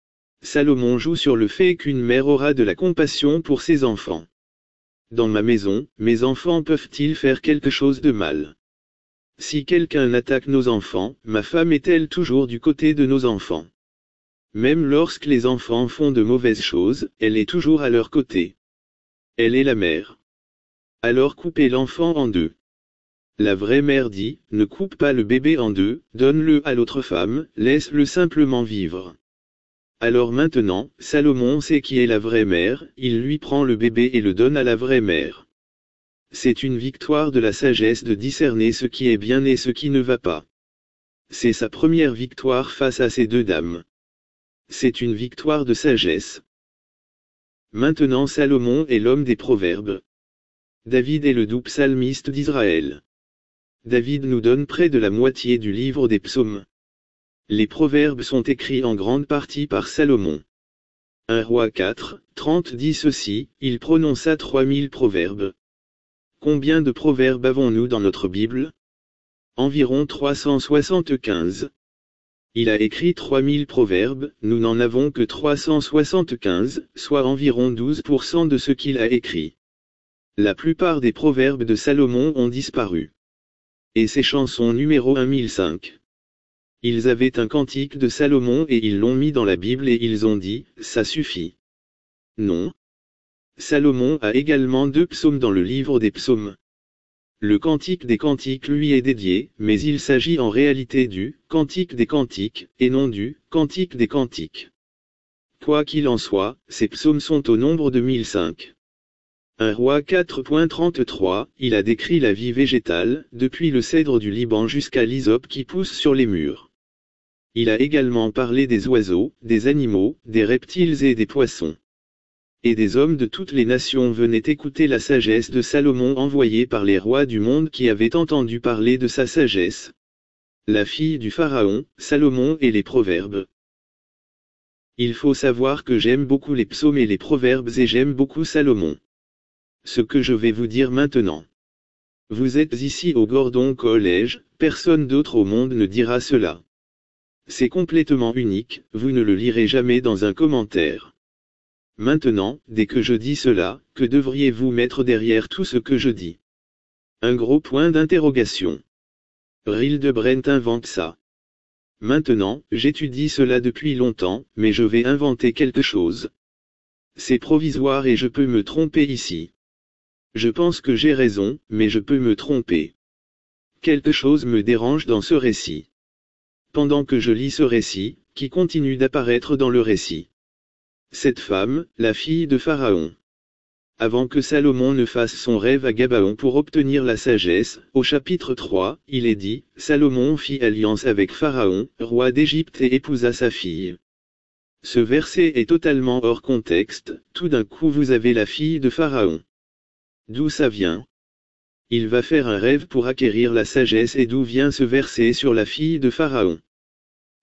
Salomon joue sur le fait qu'une mère aura de la compassion pour ses enfants. Dans ma maison, mes enfants peuvent-ils faire quelque chose de mal? Si quelqu'un attaque nos enfants, ma femme est-elle toujours du côté de nos enfants? Même lorsque les enfants font de mauvaises choses, elle est toujours à leur côté. Elle est la mère. Alors coupez l'enfant en deux. La vraie mère dit, ne coupe pas le bébé en deux, donne-le à l'autre femme, laisse-le simplement vivre. Alors maintenant, Salomon sait qui est la vraie mère, il lui prend le bébé et le donne à la vraie mère. C'est une victoire de la sagesse de discerner ce qui est bien et ce qui ne va pas. C'est sa première victoire face à ces deux dames. C'est une victoire de sagesse. Maintenant Salomon est l'homme des proverbes. David est le doux psalmiste d'Israël. David nous donne près de la moitié du livre des psaumes. Les proverbes sont écrits en grande partie par Salomon. 1 Roi 4, 30 dit ceci, il prononça 3000 proverbes. Combien de proverbes avons-nous dans notre Bible? Environ 375. Il a écrit 3000 proverbes, nous n'en avons que 375, soit environ 12% de ce qu'il a écrit. La plupart des proverbes de Salomon ont disparu. Et ses chansons numéro 1005. Ils avaient un cantique de Salomon et ils l'ont mis dans la Bible et ils ont dit, ça suffit. Non. Salomon a également 2 psaumes dans le livre des psaumes. Le cantique des cantiques lui est dédié, mais il s'agit en réalité du cantique des cantiques, et non du cantique des cantiques. Quoi qu'il en soit, ces psaumes sont au nombre de 1005. 1 Roi 4.33, il a décrit la vie végétale, depuis le cèdre du Liban jusqu'à l'hysope qui pousse sur les murs. Il a également parlé des oiseaux, des animaux, des reptiles et des poissons. Et des hommes de toutes les nations venaient écouter la sagesse de Salomon envoyée par les rois du monde qui avaient entendu parler de sa sagesse. La fille du Pharaon, Salomon et les proverbes. Il faut savoir que j'aime beaucoup les psaumes et les proverbes et j'aime beaucoup Salomon. Ce que je vais vous dire maintenant. Vous êtes ici au Gordon College, personne d'autre au monde ne dira cela. C'est complètement unique, vous ne le lirez jamais dans un commentaire. Maintenant, dès que je dis cela, que devriez-vous mettre derrière tout ce que je dis? Un gros point d'interrogation. Hildebrandt invente ça. Maintenant, j'étudie cela depuis longtemps, mais je vais inventer quelque chose. C'est provisoire et je peux me tromper ici. Je pense que j'ai raison, mais je peux me tromper. Quelque chose me dérange dans ce récit. Pendant que je lis ce récit, qui continue d'apparaître dans le récit. Cette femme, la fille de Pharaon. Avant que Salomon ne fasse son rêve à Gabaon pour obtenir la sagesse, au chapitre 3, il est dit, Salomon fit alliance avec Pharaon, roi d'Égypte et épousa sa fille. Ce verset est totalement hors contexte, tout d'un coup vous avez la fille de Pharaon. D'où ça vient? Il va faire un rêve pour acquérir la sagesse et d'où vient ce verset sur la fille de Pharaon?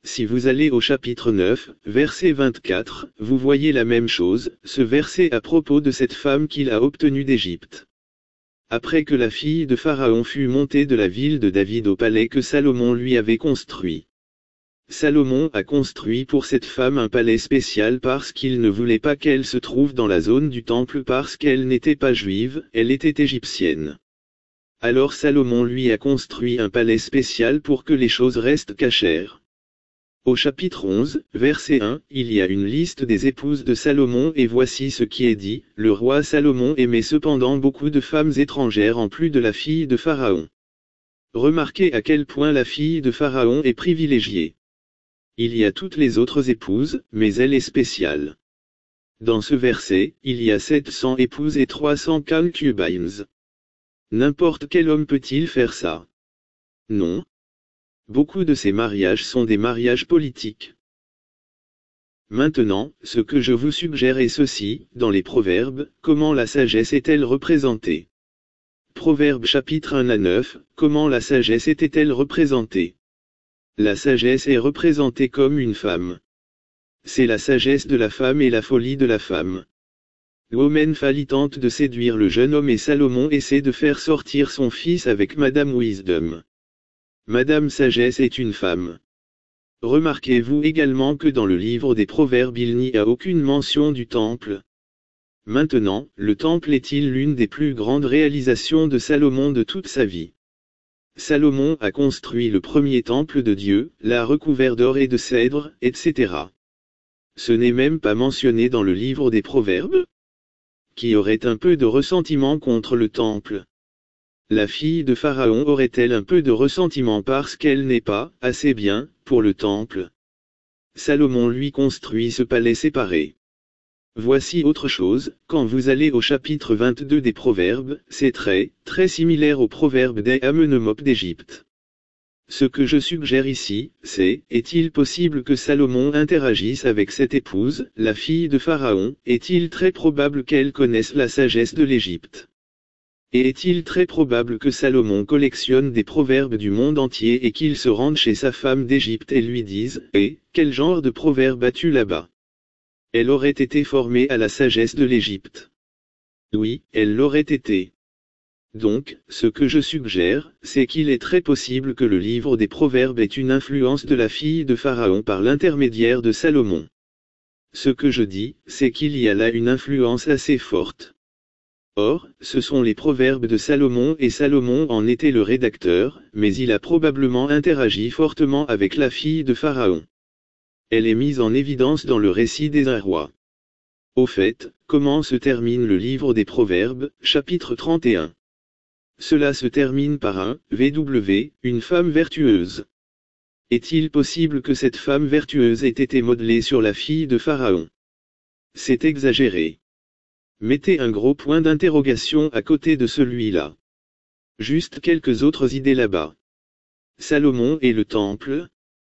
Si vous allez au chapitre 9, verset 24, vous voyez la même chose, ce verset à propos de cette femme qu'il a obtenue d'Égypte. Après que la fille de Pharaon fut montée de la ville de David au palais que Salomon lui avait construit. Salomon a construit pour cette femme un palais spécial parce qu'il ne voulait pas qu'elle se trouve dans la zone du temple parce qu'elle n'était pas juive, elle était égyptienne. Alors Salomon lui a construit un palais spécial pour que les choses restent cachères. Au chapitre 11, verset 1, il y a une liste des épouses de Salomon et voici ce qui est dit, le roi Salomon aimait cependant beaucoup de femmes étrangères en plus de la fille de Pharaon. Remarquez à quel point la fille de Pharaon est privilégiée. Il y a toutes les autres épouses, mais elle est spéciale. Dans ce verset, il y a 700 épouses et 300 concubines. N'importe quel homme peut-il faire ça? Non. Beaucoup de ces mariages sont des mariages politiques. Maintenant, ce que je vous suggère est ceci, dans les proverbes, comment la sagesse est-elle représentée? Proverbes chapitre 1 à 9, comment la sagesse était-elle représentée? La sagesse est représentée comme une femme. C'est la sagesse de la femme et la folie de la femme. Woman Folly tente de séduire le jeune homme et Salomon essaie de faire sortir son fils avec Madame Wisdom. Madame Sagesse est une femme. Remarquez-vous également que dans le livre des Proverbes il n'y a aucune mention du temple. Maintenant, le temple est-il l'une des plus grandes réalisations de Salomon de toute sa vie? Salomon a construit le premier temple de Dieu, l'a recouvert d'or et de cèdre, etc. Ce n'est même pas mentionné dans le livre des Proverbes? Qui aurait un peu de ressentiment contre le temple? La fille de Pharaon aurait-elle un peu de ressentiment parce qu'elle n'est pas assez bien pour le temple? Salomon lui construit ce palais séparé. Voici autre chose, quand vous allez au chapitre 22 des Proverbes, c'est très similaire au proverbe des Amenemop d'Égypte. Ce que je suggère ici, c'est, est-il possible que Salomon interagisse avec cette épouse, la fille de Pharaon, est-il très probable qu'elle connaisse la sagesse de l'Égypte? Et est-il très probable que Salomon collectionne des proverbes du monde entier et qu'il se rende chez sa femme d'Égypte et lui dise, « Eh, quel genre de proverbe as-tu là-bas » Elle aurait été formée à la sagesse de l'Égypte. Oui, elle l'aurait été. Donc, ce que je suggère, c'est qu'il est très possible que le livre des Proverbes ait une influence de la fille de Pharaon par l'intermédiaire de Salomon. Ce que je dis, c'est qu'il y a là une influence assez forte. Or, ce sont les Proverbes de Salomon et Salomon en était le rédacteur, mais il a probablement interagi fortement avec la fille de Pharaon. Elle est mise en évidence dans le récit des un roi. Au fait, comment se termine le livre des Proverbes, chapitre 31? Cela se termine par un VW, une femme vertueuse. Est-il possible que cette femme vertueuse ait été modelée sur la fille de Pharaon? C'est exagéré. Mettez un gros point d'interrogation à côté de celui-là. Juste quelques autres idées là-bas. Salomon et le temple.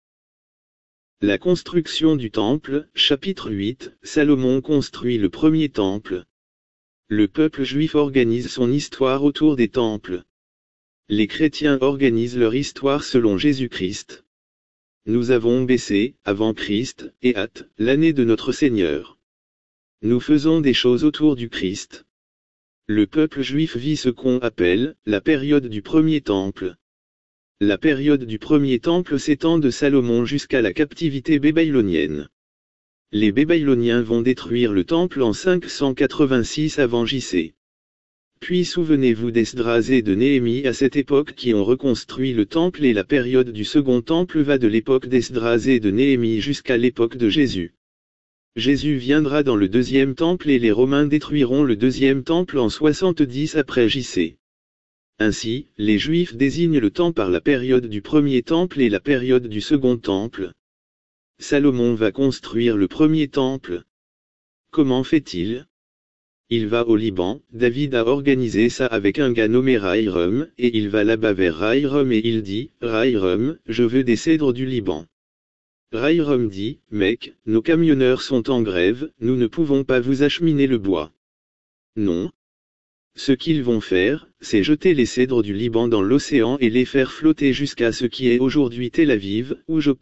La construction du temple, chapitre 8, Salomon construit le premier temple. Le peuple juif organise son histoire autour des temples. Les chrétiens organisent leur histoire selon Jésus-Christ. Nous avons baissé, avant Christ, et hâte, l'année de notre Seigneur. Nous faisons des choses autour du Christ. Le peuple juif vit ce qu'on appelle, la période du premier temple. La période du premier temple s'étend de Salomon jusqu'à la captivité babylonienne. Les Babyloniens vont détruire le temple en 586 avant J.C. Puis souvenez-vous d'Esdras et de Néhémie à cette époque qui ont reconstruit le temple et la période du second temple va de l'époque d'Esdras et de Néhémie jusqu'à l'époque de Jésus. Jésus viendra dans le deuxième temple et les Romains détruiront le deuxième temple en 70 après J.C. Ainsi, les Juifs désignent le temps par la période du premier temple et la période du second temple. Salomon va construire le premier temple. Comment fait-il? Il va au Liban, David a organisé ça avec un gars nommé Raïrum, et il va là-bas vers Raïrum et il dit, Raïrum, je veux des cèdres du Liban. Raïrum dit, mec, nos camionneurs sont en grève, nous ne pouvons pas vous acheminer le bois. Non. Ce qu'ils vont faire, c'est jeter les cèdres du Liban dans l'océan et les faire flotter jusqu'à ce qui est aujourd'hui Tel Aviv, ou Jopé,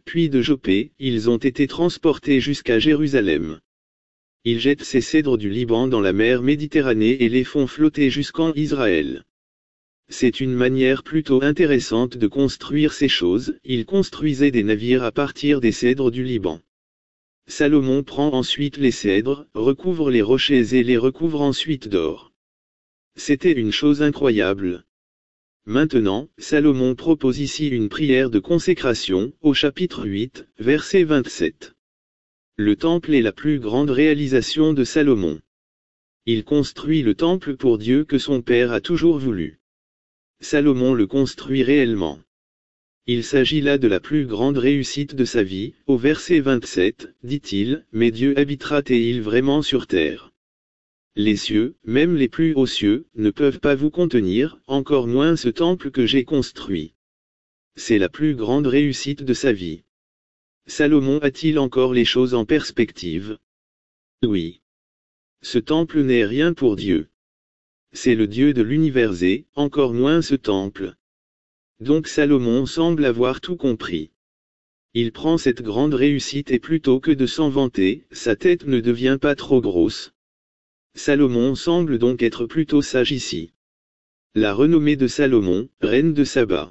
puis de Jopé, ils ont été transportés jusqu'à Jérusalem. Ils jettent ces cèdres du Liban dans la mer Méditerranée et les font flotter jusqu'en Israël. C'est une manière plutôt intéressante de construire ces choses, ils construisaient des navires à partir des cèdres du Liban. Salomon prend ensuite les cèdres, recouvre les rochers et les recouvre ensuite d'or. C'était une chose incroyable. Maintenant, Salomon propose ici une prière de consécration, au chapitre 8, verset 27. Le temple est la plus grande réalisation de Salomon. Il construit le temple pour Dieu que son père a toujours voulu. Salomon le construit réellement. Il s'agit là de la plus grande réussite de sa vie. Au verset 27, dit-il, « Mais Dieu habitera-t-il vraiment sur terre ? Les cieux, même les plus hauts cieux, ne peuvent pas vous contenir, encore moins ce temple que j'ai construit. » C'est la plus grande réussite de sa vie. Salomon a-t-il encore les choses en perspective? Oui. Ce temple n'est rien pour Dieu. C'est le Dieu de l'univers et, encore moins ce temple. Donc Salomon semble avoir tout compris. Il prend cette grande réussite et plutôt que de s'en vanter, sa tête ne devient pas trop grosse. Salomon semble donc être plutôt sage ici. La renommée de Salomon, reine de Saba.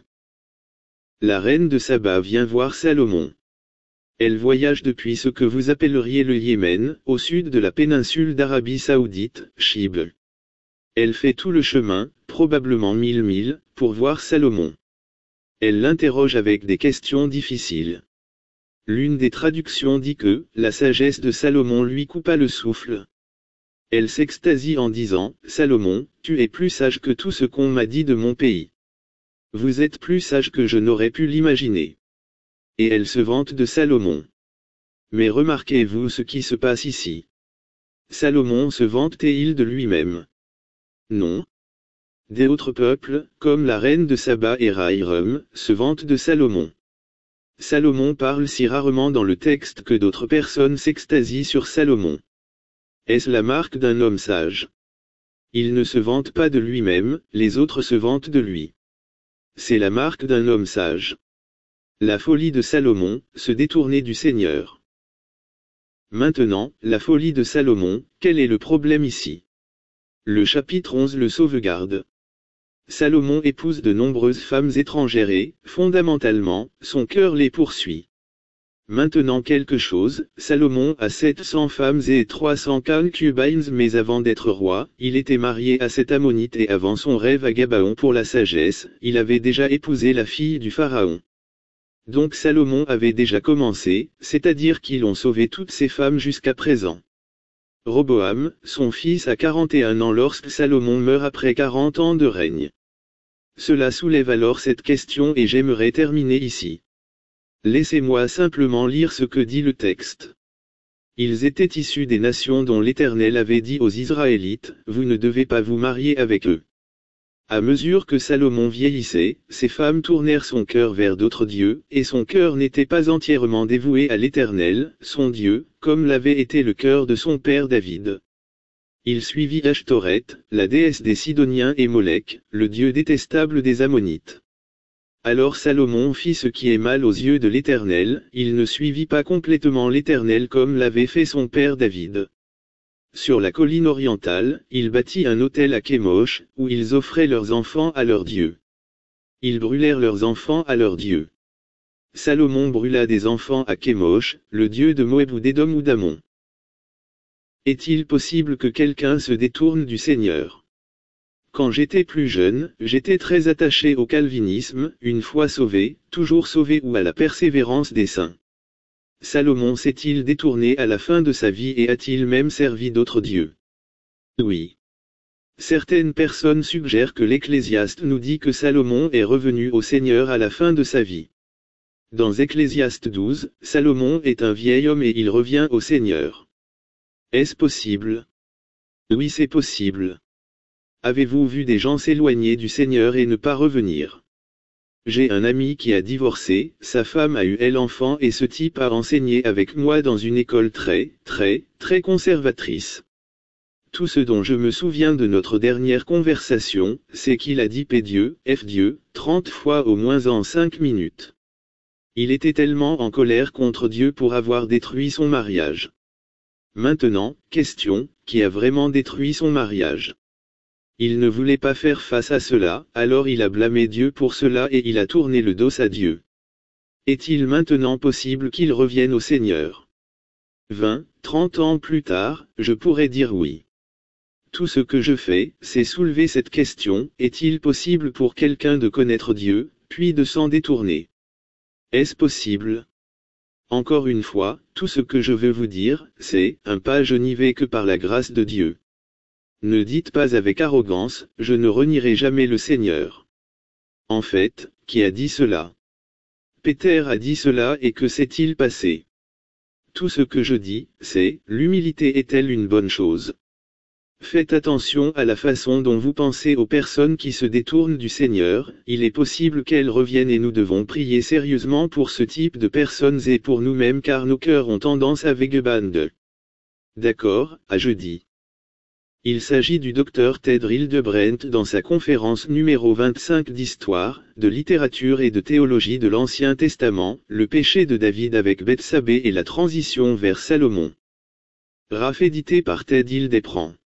La reine de Saba vient voir Salomon. Elle voyage depuis ce que vous appelleriez le Yémen, au sud de la péninsule d'Arabie Saoudite, Chib. Elle fait tout le chemin, probablement 1000 milles, pour voir Salomon. Elle l'interroge avec des questions difficiles. L'une des traductions dit que, la sagesse de Salomon lui coupa le souffle. Elle s'extasie en disant, « Salomon, tu es plus sage que tout ce qu'on m'a dit de mon pays. Vous êtes plus sage que je n'aurais pu l'imaginer. » Et elle se vante de Salomon. Mais remarquez-vous ce qui se passe ici. Salomon se vante-t-il de lui-même? Non. Des autres peuples, comme la reine de Saba et Raïrum, se vantent de Salomon. Salomon parle si rarement dans le texte que d'autres personnes s'extasient sur Salomon. Est-ce la marque d'un homme sage? Il ne se vante pas de lui-même, les autres se vantent de lui. C'est la marque d'un homme sage. La folie de Salomon, se détourner du Seigneur. Maintenant, la folie de Salomon, quel est le problème ici? Le chapitre 11 le sauvegarde. Salomon épouse de nombreuses femmes étrangères et, fondamentalement, son cœur les poursuit. Maintenant quelque chose, Salomon a 700 femmes et 300 concubines mais avant d'être roi, il était marié à cette ammonite et avant son rêve à Gabaon pour la sagesse, il avait déjà épousé la fille du pharaon. Donc Salomon avait déjà commencé, c'est-à-dire qu'ils ont sauvé toutes ces femmes jusqu'à présent. Roboam, son fils a 41 ans lorsque Salomon meurt après 40 ans de règne. Cela soulève alors cette question et j'aimerais terminer ici. Laissez-moi simplement lire ce que dit le texte. Ils étaient issus des nations dont l'Éternel avait dit aux Israélites, vous ne devez pas vous marier avec eux. À mesure que Salomon vieillissait, ses femmes tournèrent son cœur vers d'autres dieux, et son cœur n'était pas entièrement dévoué à l'Éternel, son Dieu, comme l'avait été le cœur de son père David. Il suivit Ashtoreth, la déesse des Sidoniens et Molech, le dieu détestable des Ammonites. Alors Salomon fit ce qui est mal aux yeux de l'Éternel, il ne suivit pas complètement l'Éternel comme l'avait fait son père David. Sur la colline orientale, il bâtit un autel à Kémosh, où ils offraient leurs enfants à leur Dieu. Ils brûlèrent leurs enfants à leur Dieu. Salomon brûla des enfants à Kémosh, le dieu de Moab ou d'Édom ou d'Ammon. Est-il possible que quelqu'un se détourne du Seigneur? Quand j'étais plus jeune, j'étais très attaché au calvinisme, une fois sauvé, toujours sauvé ou à la persévérance des saints. Salomon s'est-il détourné à la fin de sa vie et a-t-il même servi d'autres dieux? Oui. Certaines personnes suggèrent que l'Ecclésiaste nous dit que Salomon est revenu au Seigneur à la fin de sa vie. Dans Ecclésiaste 12, Salomon est un vieil homme et il revient au Seigneur. Est-ce possible? Oui, c'est possible. Avez-vous vu des gens s'éloigner du Seigneur et ne pas revenir? J'ai un ami qui a divorcé, sa femme a eu l'enfant et ce type a enseigné avec moi dans une école très conservatrice. Tout ce dont je me souviens de notre dernière conversation, c'est qu'il a dit P Dieu, F Dieu, 30 fois au moins en 5 minutes. Il était tellement en colère contre Dieu pour avoir détruit son mariage. Maintenant, question, qui a vraiment détruit son mariage? Il ne voulait pas faire face à cela, alors il a blâmé Dieu pour cela et il a tourné le dos à Dieu. Est-il maintenant possible qu'il revienne au Seigneur? 20, 30 ans plus tard, je pourrais dire oui. Tout ce que je fais, c'est soulever cette question, est-il possible pour quelqu'un de connaître Dieu, puis de s'en détourner? Est-ce possible? Encore une fois, tout ce que je veux vous dire, c'est, un pas je n'y vais que par la grâce de Dieu. Ne dites pas avec arrogance, je ne renierai jamais le Seigneur. En fait, qui a dit cela? Péter a dit cela et que s'est-il passé? Tout ce que je dis, c'est, l'humilité est-elle une bonne chose? Faites attention à la façon dont vous pensez aux personnes qui se détournent du Seigneur, il est possible qu'elles reviennent et nous devons prier sérieusement pour ce type de personnes et pour nous-mêmes car nos cœurs ont tendance à vagabonder. D'accord, à jeudi. Il s'agit du Dr Ted Hildebrandt dans sa conférence numéro 25 d'histoire, de littérature et de théologie de l'Ancien Testament, le péché de David avec Bethsabée et la transition vers Salomon. Édité par Ted Hildebrandt.